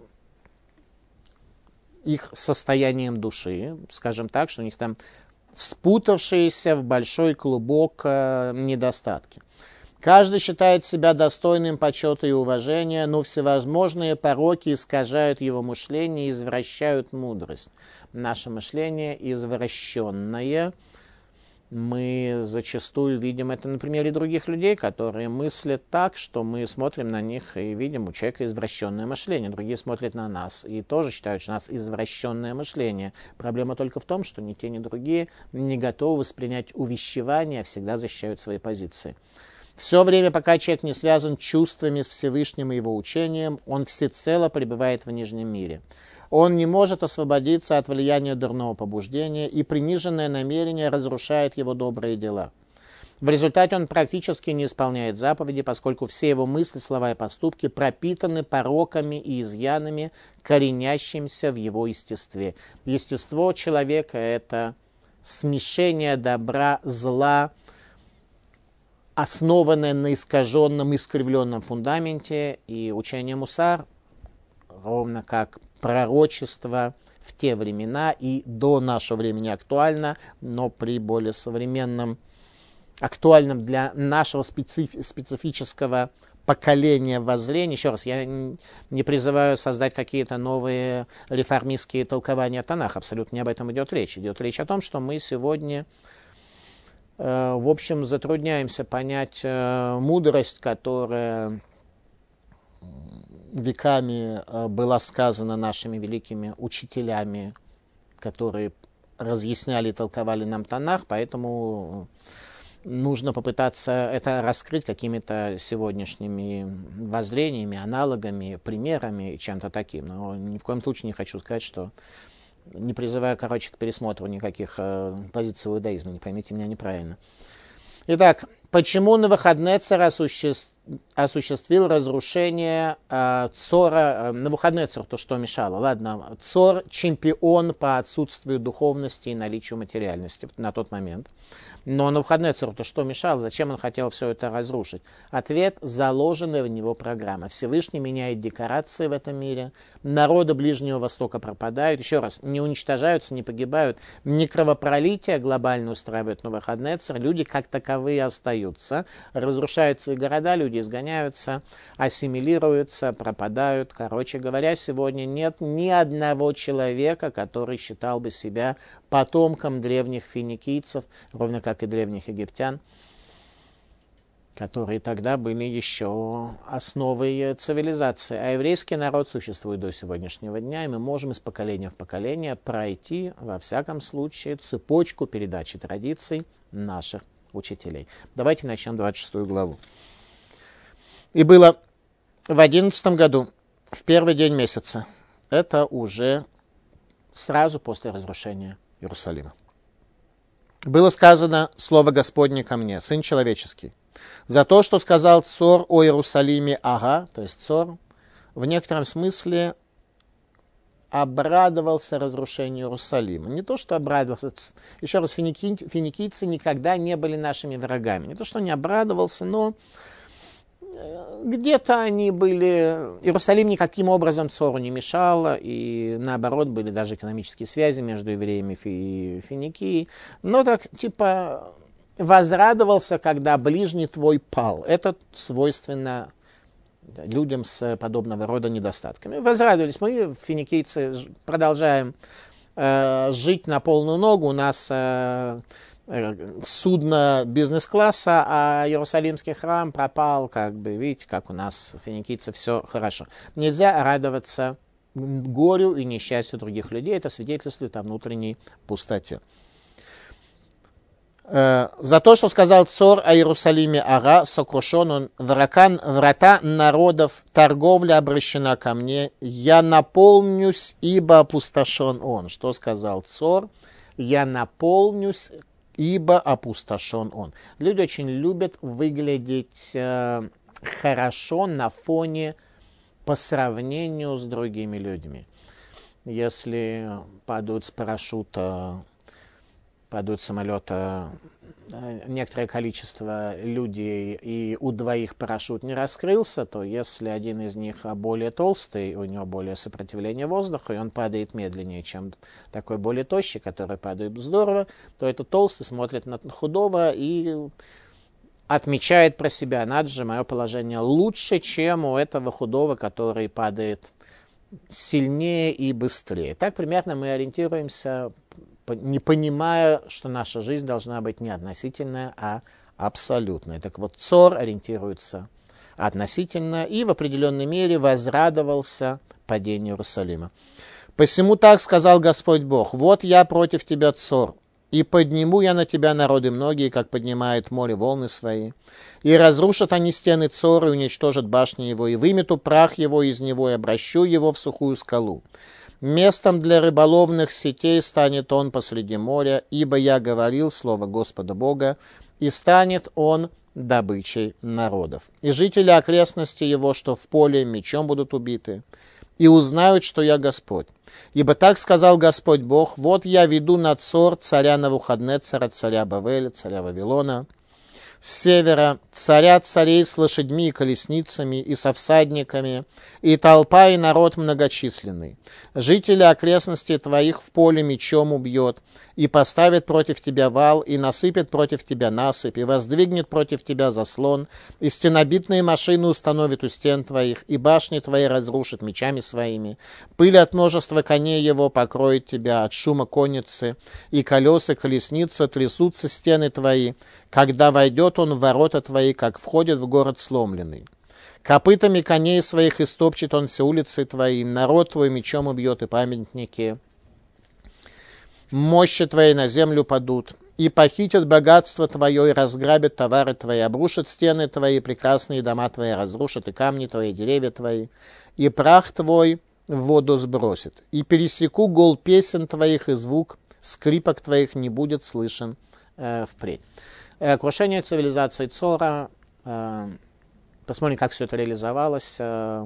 их состоянием души, скажем так, что у них там спутавшиеся в большой клубок э, недостатки. Каждый считает себя достойным почета и уважения, но всевозможные пороки искажают его мышление и извращают мудрость. Наше мышление извращенное. Мы зачастую видим это на примере других людей, которые мыслят так, что мы смотрим на них и видим, у человека извращенное мышление. Другие смотрят на нас и тоже считают, что у нас извращенное мышление. Проблема только в том, что ни те, ни другие не готовы воспринять увещевания, а всегда защищают свои позиции. Все время, пока человек не связан чувствами с Всевышним и его учением, он всецело пребывает в нижнем мире. Он не может освободиться от влияния дурного побуждения, и приниженное намерение разрушает его добрые дела. В результате он практически не исполняет заповеди, поскольку все его мысли, слова и поступки пропитаны пороками и изъянами, коренящимися в его естестве. Естество человека – это смешение добра, зла, основанное на искаженном, искривленном фундаменте, и учение Мусар, ровно как пророчество в те времена и до нашего времени актуально, но при более современном, актуальном для нашего специфи- специфического поколения воззрения. Еще раз, я не призываю создать какие-то новые реформистские толкования Танаха, абсолютно не об этом идет речь. Идет речь о том, что мы сегодня, э, в общем, затрудняемся понять э, мудрость, которая веками э, была сказана нашими великими учителями, которые разъясняли и толковали нам Танах, поэтому нужно попытаться это раскрыть какими-то сегодняшними воззрениями, аналогами, примерами, чем-то таким. Но ни в коем случае не хочу сказать, что не призываю, короче, к пересмотру никаких э, позиций в иудаизме, не поймите меня неправильно. Итак, почему Навуходоносор осуществ... осуществил разрушение э, Цора? Э, Навуходоносор, то, что мешало. Ладно, Цор чемпион по отсутствию духовности и наличию материальности на тот момент. Но Навуходоносору то что мешало? Зачем он хотел все это разрушить? Ответ – заложенная в него программа. Всевышний меняет декорации в этом мире. Народы Ближнего Востока пропадают. Еще раз, не уничтожаются, не погибают. Не кровопролитие глобально устраивает Навуходоносор. Люди как таковые остаются. Разрушаются и города, люди изгоняются, ассимилируются, пропадают. Короче говоря, сегодня нет ни одного человека, который считал бы себя потомком древних финикийцев, ровно как и древних египтян, которые тогда были еще основой цивилизации. А еврейский народ существует до сегодняшнего дня, и мы можем из поколения в поколение пройти, во всяком случае, цепочку передачи традиций наших учителей. Давайте начнем двадцать шестую главу. «И было в одиннадцатом году, в первый день месяца». Это уже сразу после разрушения Иерусалима. «Было сказано слово Господне ко мне, сын человеческий, за то, что сказал Цор о Иерусалиме, ага», то есть Цор в некотором смысле обрадовался разрушению Иерусалима. Не то, что обрадовался. Еще раз, финики, финикийцы никогда не были нашими врагами. Не то, что не обрадовался, но где-то они были... Иерусалим никаким образом Цору не мешал, и наоборот, были даже экономические связи между евреями и Финикией. Но так, типа, возрадовался, когда ближний твой пал. Это свойственно людям с подобного рода недостатками. Возрадовались мы, финикийцы, продолжаем э, жить на полную ногу. У нас... Э, судно бизнес-класса, а Иерусалимский храм пропал, как бы, видите, как у нас, финикийцы, все хорошо. Нельзя радоваться горю и несчастью других людей, это свидетельствует о внутренней пустоте. За то, что сказал Цор о Иерусалиме, ага, сокрушен он, вракан, врата народов, торговля обращена ко мне, я наполнюсь, ибо опустошен он. Что сказал Цор? Я наполнюсь, ибо опустошен он. Люди очень любят выглядеть э, хорошо на фоне по сравнению с другими людьми. Если падают с парашюта, падают с самолета некоторое количество людей, и у двоих парашют не раскрылся, то если один из них более толстый, у него более сопротивление воздуха, и он падает медленнее, чем такой более тощий, который падает здорово, то этот толстый смотрит на худого и отмечает про себя: надо же, мое положение лучше, чем у этого худого, который падает сильнее и быстрее. Так примерно мы ориентируемся, не понимая, что наша жизнь должна быть не относительная, а абсолютная. Так вот, Цор ориентируется относительно и в определенной мере возрадовался падению Иерусалима. «Посему так сказал Господь Бог: вот я против тебя, Цор, и подниму я на тебя народы многие, как поднимает море волны свои. И разрушат они стены Цора, и уничтожат башни его, и вымету прах его из него, и обращу его в сухую скалу. Местом для рыболовных сетей станет он посреди моря, ибо я говорил слово Господа Бога, и станет он добычей народов. И жители окрестности его, что в поле, мечом будут убиты, и узнают, что я Господь. Ибо так сказал Господь Бог: вот я веду на Цор царя Навуходнецера, царя Бавеля, царя Вавилона, с севера царя царей с лошадьми и колесницами, и со всадниками, и толпа, и народ многочисленный. Жители окрестностей твоих в поле мечом убьет, и поставит против тебя вал, и насыпет против тебя насыпь, и воздвигнет против тебя заслон, и стенобитные машины установит у стен твоих, и башни твои разрушит мечами своими. Пыль от множества коней его покроет тебя, от шума конницы, и колеса колесницы трясутся стены твои, когда войдет он в ворота твои, как входит в город сломленный. Копытами коней своих истопчет он все улицы твои, народ твой мечом убьет, и памятники мощи твои на землю падут, и похитят богатство твое, и разграбят товары твои, обрушат стены твои, прекрасные дома твои разрушат, и камни твои, и деревья твои, и прах твой в воду сбросит. И пересеку гул песен твоих, и звук скрипок твоих не будет слышен э, впредь. Э, крушение цивилизации Цора, э, посмотрим, как все это реализовалось. Э,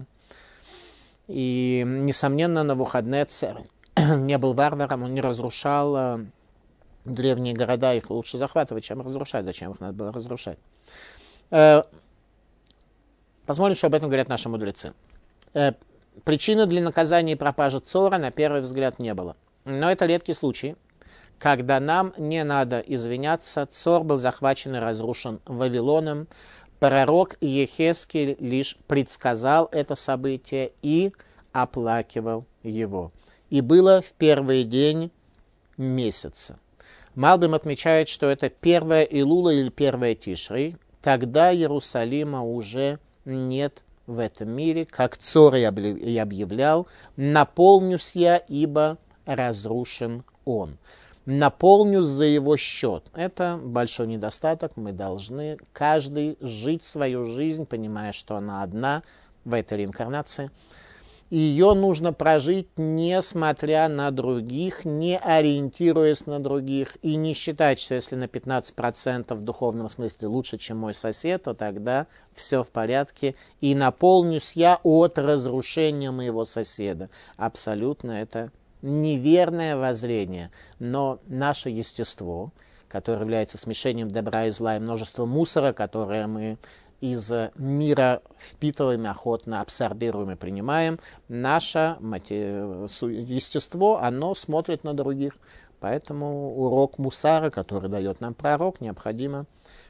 и, несомненно, Навуходнецер не был варваром, он не разрушал э, древние города, их лучше захватывать, чем разрушать. Зачем их надо было разрушать? Э, посмотрим, что об этом говорят наши мудрецы. Э, причины для наказания и пропажи Цора, на первый взгляд, не было. Но это редкий случай, когда нам не надо извиняться. Цор был захвачен и разрушен Вавилоном. Пророк Ехескель лишь предсказал это событие и оплакивал его. И было в первый день месяца. Малбим отмечает, что это первая Илула или первая Тишри. Тогда Иерусалима уже нет в этом мире, как Цор и объявлял: «Наполнюсь я, ибо разрушен он». Наполнюсь за его счет. Это большой недостаток. Мы должны каждый жить свою жизнь, понимая, что она одна в этой реинкарнации. И ее нужно прожить, несмотря на других, не ориентируясь на других, и не считать, что если на пятнадцать процентов в духовном смысле лучше, чем мой сосед, то тогда все в порядке, и наполнюсь я от разрушения моего соседа. Абсолютно это неверное воззрение. Но наше естество, которое является смешением добра и зла, и множество мусора, которое мы из мира впитываем, охотно абсорбируем и принимаем, наше естество, оно смотрит на других. Поэтому урок мусара, который дает нам пророк, необходимо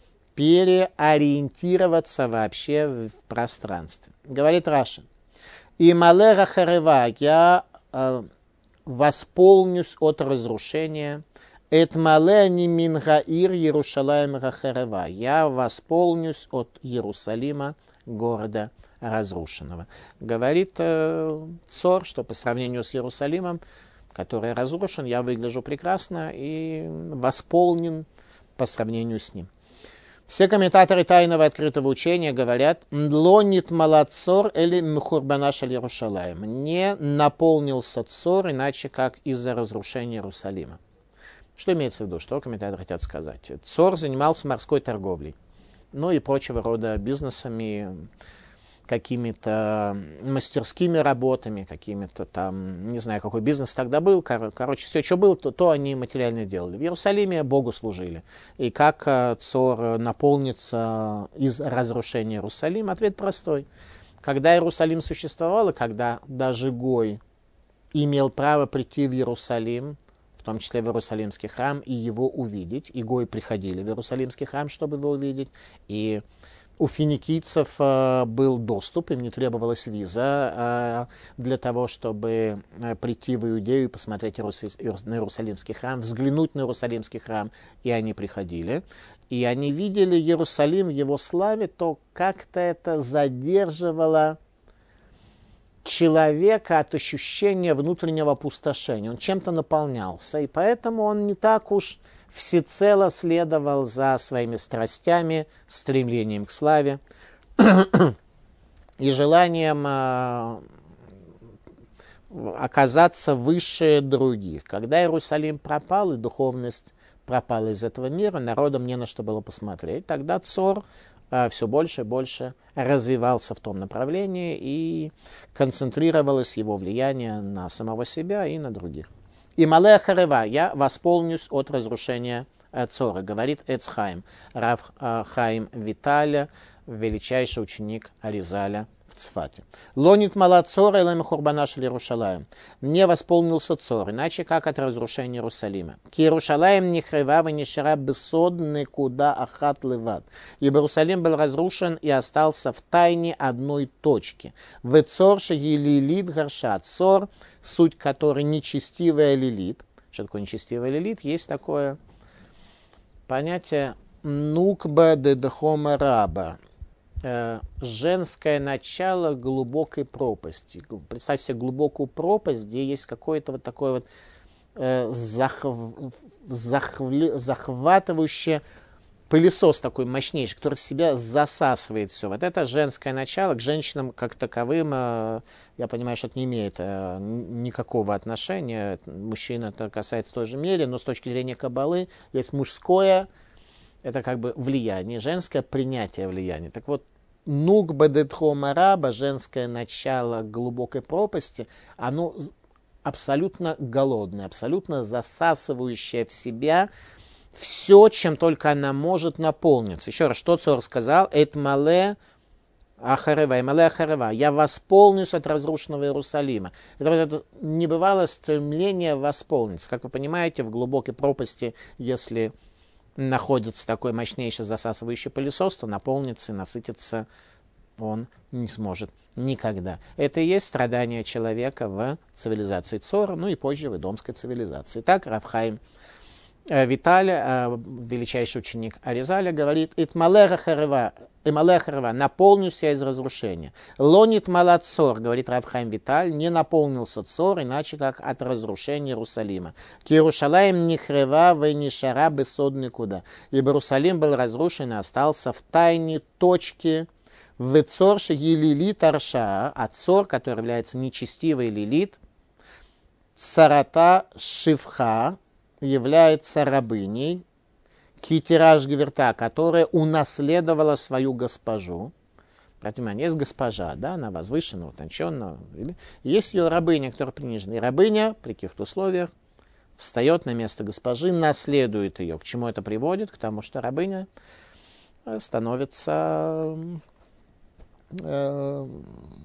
переориентироваться вообще в пространстве. Говорит Раши: «И малера харева, я э, восполнюсь от разрушения, эт малени мингаир Иерушалаем рахарева, я восполнюсь от Иерусалима, города разрушенного». Говорит э, Цор, что по сравнению с Иерусалимом, который разрушен, я выгляжу прекрасно и восполнен по сравнению с ним. Все комментаторы тайного открытого учения говорят: «Длонит малацор или мхурбанаш аль-Иерушалаем». Не наполнился Цор, иначе как из-за разрушения Иерусалима. Что имеется в виду? Что комментаторы хотят сказать? Цор занимался морской торговлей, ну и прочего рода бизнесами, какими-то мастерскими работами, какими-то там, не знаю, какой бизнес тогда был. Кор- короче, все, что было, то, то они материально делали. В Иерусалиме Богу служили. И как Цор наполнится из разрушения Иерусалима? Ответ простой. Когда Иерусалим существовал, и когда даже Гой имел право прийти в Иерусалим, в том числе в Иерусалимский храм, и его увидеть, и Гои приходили в Иерусалимский храм, чтобы его увидеть, и у финикийцев э, был доступ, им не требовалась виза э, для того, чтобы э, прийти в Иудею и посмотреть Иерус... на Иерусалимский храм, взглянуть на Иерусалимский храм, и они приходили. И они видели Иерусалим в его славе, то как-то это задерживало человека от ощущения внутреннего опустошения. Он чем-то наполнялся, и поэтому он не так уж всецело следовал за своими страстями, стремлением к славе и желанием э, оказаться выше других. Когда Иерусалим пропал и духовность пропал из этого мира, народам не на что было посмотреть. Тогда Цор э, все больше и больше развивался в том направлении, и концентрировалось его влияние на самого себя и на других. И малея харева, я восполнюсь от разрушения э, Цора, говорит Эц Хаим, Рав э, Хаим Виталя, величайший ученик Аризаля в Цфате. Лонит мала Цора и хурбана шель Иерушалаим. Не восполнился Цор, иначе как от разрушения Иерусалима. Ки Иерушалаим не хрева не шара бесод никуда ахат леват. Ибо Иерусалим был разрушен и остался в тайне одной точки. В Цор шегилилит гарша. Цор, суть которой нечестивая лилит. Что такое нечестивая лилит? Есть такое понятие нукба дедхома раба. Женское начало глубокой пропасти. Представьте себе глубокую пропасть, где есть какое-то вот такое вот э, захв... захв... захватывающее пылесос такой мощнейший, который в себя засасывает все. Вот это женское начало. К женщинам как таковым, э, я понимаю, что это не имеет э, никакого отношения. Мужчин это касается в той же мере, но с точки зрения Каббалы есть мужское, это как бы влияние, женское принятие влияния. Так вот, нукба дедхома раба, женское начало глубокой пропасти, оно абсолютно голодное, абсолютно засасывающее в себя все, чем только она может наполниться. Еще раз, что Цор сказал? Эт мале ахарева, мале ахарева. Я восполнюсь от разрушенного Иерусалима. Это вот это небывалое стремление восполниться. Как вы понимаете, в глубокой пропасти, если находится такой мощнейший засасывающий пылесос, то наполниться и насытиться он не сможет никогда. Это и есть страдание человека в цивилизации Цора, ну и позже в идомской цивилизации. Так Рав Хаим Виталь, величайший ученик Аризаля, говорит: «Итмалеха харева, наполнюсь я из разрушения». «Лонит мала Цор», говорит Рав Хаим Виталь, не наполнился Цор, иначе как от разрушения Иерусалима. «Ки Иерушалаим не хрева, ве не шара бесод никуда». Ибо Иерусалим был разрушен и остался в тайне точки в Цор шегилилит арша, а Цор, который является нечестивой лилит, царата шивха, является рабыней, китираж гверта, которая унаследовала свою госпожу. Обратите внимание, есть госпожа, да, она возвышена, утонченная. Есть ее рабыня, которая принижена. И рабыня при каких-то условиях встает на место госпожи, наследует ее. К чему это приводит? К тому, что рабыня становится э,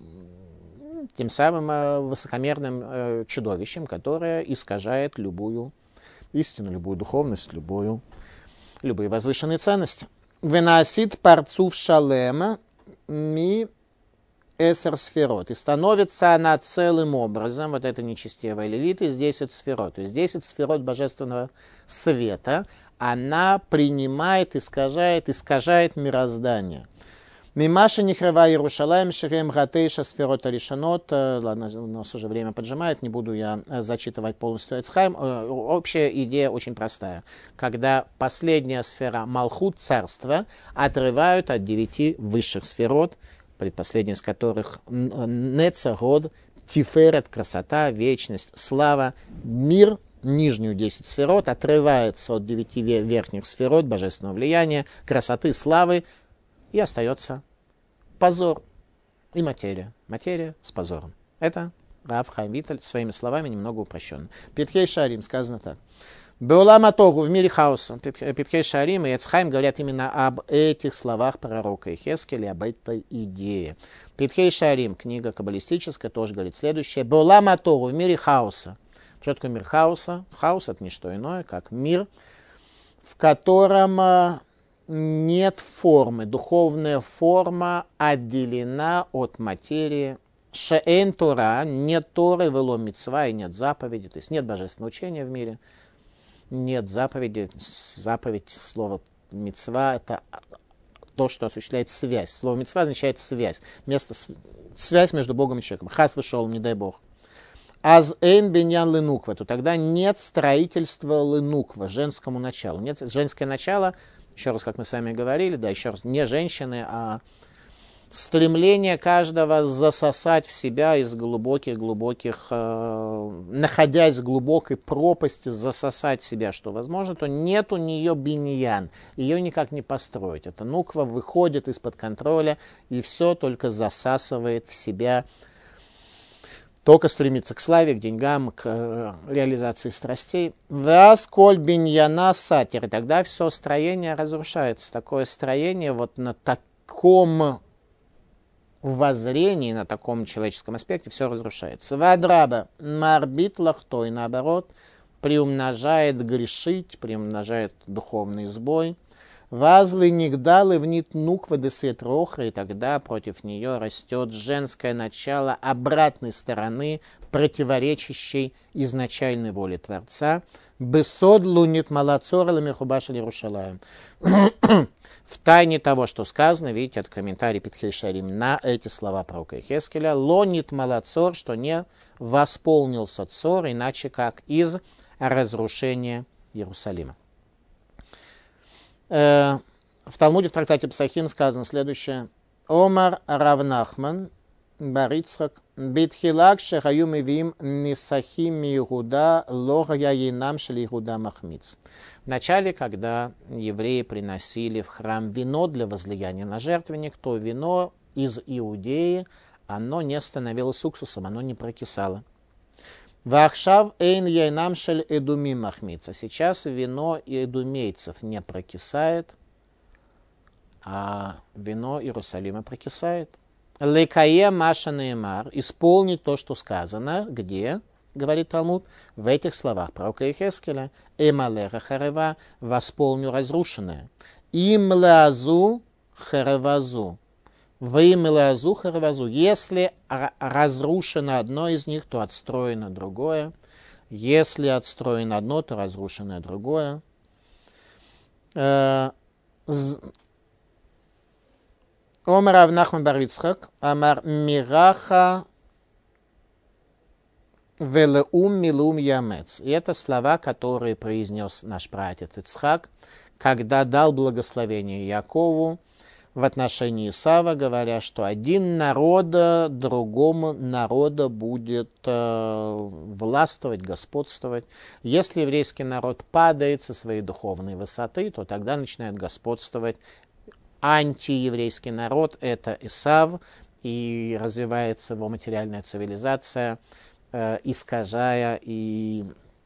тем самым э, высокомерным э, чудовищем, которое искажает любую истину, любую духовность, любую, любые возвышенные ценности. Венасит парцув шалема ми эсер сферот. И становится она целым образом, вот это нечестивая лилит, из десять сферот. То есть десять сферот божественного света, она принимает, искажает, искажает мироздание. Мимаша нихрева Иерушалаим шерем гатейша сферот аришанот. Ладно, у нас уже время поджимает, не буду я зачитывать полностью Эц Хаим. Общая идея очень простая. Когда последняя сфера Малхут, царство, отрывают от девяти высших сферот, предпоследняя из которых Нецер, Год, Тиферет, красота, вечность, слава, мир, нижнюю десять сферот, отрывается от девяти верхних сферот божественного влияния, красоты, славы, и остается позор и материя. Материя с позором. Это Рав Хаим Виталь своими словами немного упрощенно. Питхей Шарим сказано так. Беулама Тогу, в мире хаоса. Питхей Шарим и Эц Хаим говорят именно об этих словах пророка Ихескеля, об этой идее. Питхей Шарим, книга каббалистическая, тоже говорит следующее. Беулама Тогу, в мире хаоса. Что такое мир хаоса? Хаос — это не что иное, как мир, в котором нет формы, духовная форма отделена от материи. Шеэн Тора, нет Торы, вело мицва, и нет заповеди, то есть нет божественного учения в мире, нет заповеди. Заповедь, слово мицва — это то, что осуществляет связь. Слово мицва означает связь, место, связь между Богом и человеком. Хас вышел, не дай Бог. Аз эйн беньян ленуква, то тогда нет строительства ленуква, женскому началу. Нет женское начало. Еще раз, как мы с вами говорили, да, еще раз, не женщины, а стремление каждого засосать в себя из глубоких-глубоких, э, находясь в глубокой пропасти, засосать себя, что возможно, то нет у нее биньян, ее никак не построить. Эта нуква выходит из-под контроля и все только засасывает в себя, только стремится к славе, к деньгам, к э, реализации страстей. Васколь биньяна сатир, и тогда все строение разрушается. Такое строение вот на таком воззрении, на таком человеческом аспекте все разрушается. Вадраба марбит лахтой, наоборот, приумножает грешить, приумножает духовный сбой. Вазлы нигдалы внит нуква десет рохра, и тогда против нее растет женское начало обратной стороны, противоречащей изначальной воле Творца. Бесод лунит малацор ламехубаш Иерушалаим. В тайне того, что сказано, видите, это комментарий Питхей Шарим на эти слова пророка Йехескеля, лонит малацор, что не восполнился цор, иначе как из разрушения Иерусалима. В Талмуде в трактате Псахим сказано следующее. Омар Равнахман Барицхак Битхилак Шехаю Мивим Нисахим Миигуда Логая Ейнам Шели Игуда Махмиц. Вначале, когда евреи приносили в храм вино для возлияния на жертвенник, то вино из Иудеи, оно не становилось уксусом, оно не прокисало. Вахшав эйн яйнам шель эдумим махмица. Сейчас вино эдумейцев не прокисает, а вино Иерусалима прокисает. Лекае маша неймар. Исполнить то, что сказано. Где? Говорит Талмуд. В этих словах пророка Йехескеля. Эмалеха харева. Восполню разрушенное. Им лазу харевазу. Вымылазу харвазу. Если разрушено одно из них, то отстроено другое. Если отстроено одно, то разрушено другое. Омар Авнахман бар Ицхак, Амар Мираха Велеум Милум Ямец. И это слова, которые произнес наш пратец Ицхак, когда дал благословение Якову в отношении Исава, говоря, что один народ другому народу будет э, властвовать, господствовать. Если еврейский народ падает со своей духовной высоты, то тогда начинает господствовать антиеврейский народ, это Исав, и развивается его материальная цивилизация, э, искажая и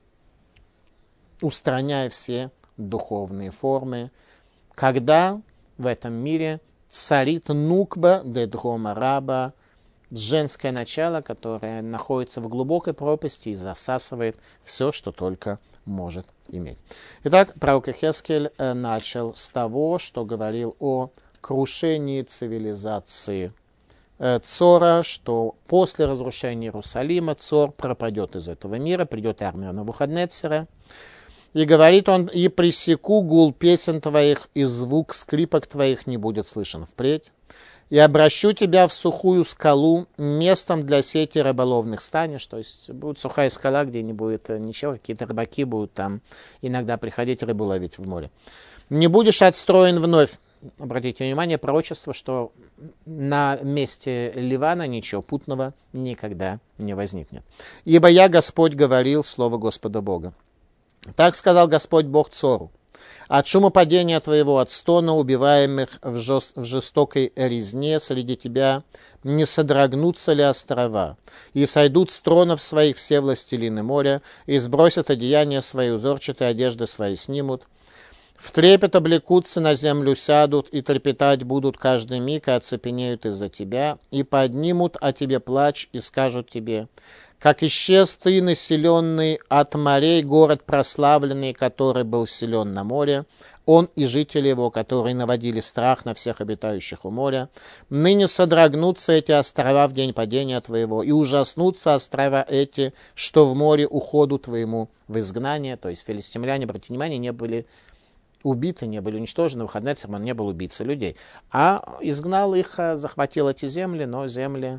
устраняя все духовные формы. Когда в этом мире царит нукба дедрома раба, женское начало, которое находится в глубокой пропасти и засасывает все, что только может иметь. Итак, пророк Йехескель начал с того, что говорил о крушении цивилизации Цора, что после разрушения Иерусалима Цор пропадет из этого мира, придет армия Навуходнецера. И говорит он, и пресеку гул песен твоих, и звук скрипок твоих не будет слышен впредь. И обращу тебя в сухую скалу, местом для сети рыболовных станешь. То есть будет сухая скала, где не будет ничего, какие-то рыбаки будут там иногда приходить рыбу ловить в море. Не будешь отстроен вновь. Обратите внимание, пророчество, что на месте Ливана ничего путного никогда не возникнет. Ибо я, Господь, говорил слово Господа Бога. Так сказал Господь Бог Цору: от шума падения твоего, от стона убиваемых в, жест, в жестокой резне среди тебя не содрогнутся ли острова, и сойдут с тронов своих все властелины моря, и сбросят одеяния свои, узорчатые одежды свои снимут. В трепет облекутся, на землю сядут, и трепетать будут каждый миг, и оцепенеют из-за тебя, и поднимут о тебе плач, и скажут тебе: как исчез ты, населенный от морей, город прославленный, который был силен на море, он и жители его, которые наводили страх на всех обитающих у моря. Ныне содрогнутся эти острова в день падения твоего, и ужаснутся острова эти, что в море уходу твоему в изгнание. То есть филистимляне, обратите внимание, не были убиты, не были уничтожены, Навуходнецер, он не был убийцей людей, а изгнал их, захватил эти земли, но земли...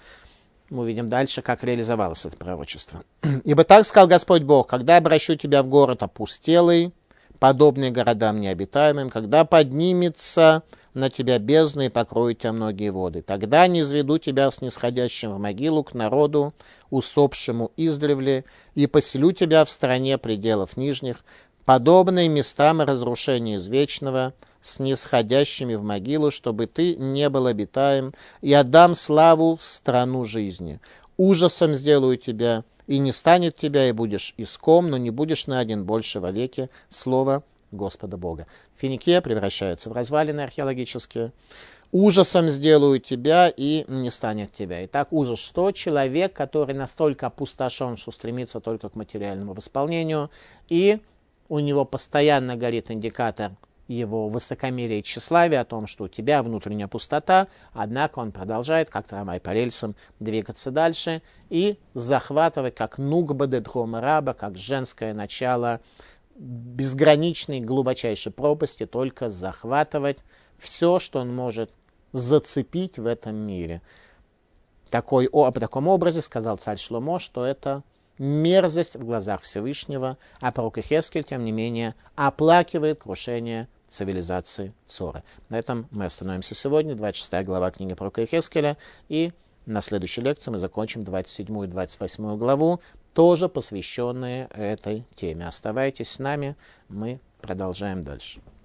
Мы увидим дальше, как реализовалось это пророчество. «Ибо так сказал Господь Бог: когда обращу тебя в город опустелый, подобный городам необитаемым, когда поднимется на тебя бездны и покроют тебя многие воды. Тогда не изведу тебя с нисходящим в могилу к народу, усопшему издревле, и поселю тебя в стране пределов нижних, подобные местам разрушения извечного, с нисходящими в могилу, чтобы ты не был обитаем, и отдам славу в страну жизни. Ужасом сделаю тебя, и не станет тебя, и будешь иском, но не будешь найден больше вовеки. Слово Господа Бога. Финикия превращается в развалины археологические. Ужасом сделаю тебя, и не станет тебя. Итак, ужас что? Человек, который настолько опустошен, что стремится только к материальному восполнению, и у него постоянно горит индикатор его высокомерия и тщеславия о том, что у тебя внутренняя пустота, однако он продолжает, как трамвай по рельсам, двигаться дальше и захватывать, как нугба де дхомараба, как женское начало безграничной, глубочайшей пропасти, только захватывать все, что он может зацепить в этом мире. Такой, о, по таком образе сказал царь Шломо, что это мерзость в глазах Всевышнего, а пророк Ихескель, тем не менее, оплакивает крушение цивилизации Цора. На этом мы остановимся сегодня, двадцать шестая глава книги пророка Ихескеля, и на следующей лекции мы закончим двадцать седьмую и двадцать восьмую главу, тоже посвященные этой теме. Оставайтесь с нами, мы продолжаем дальше.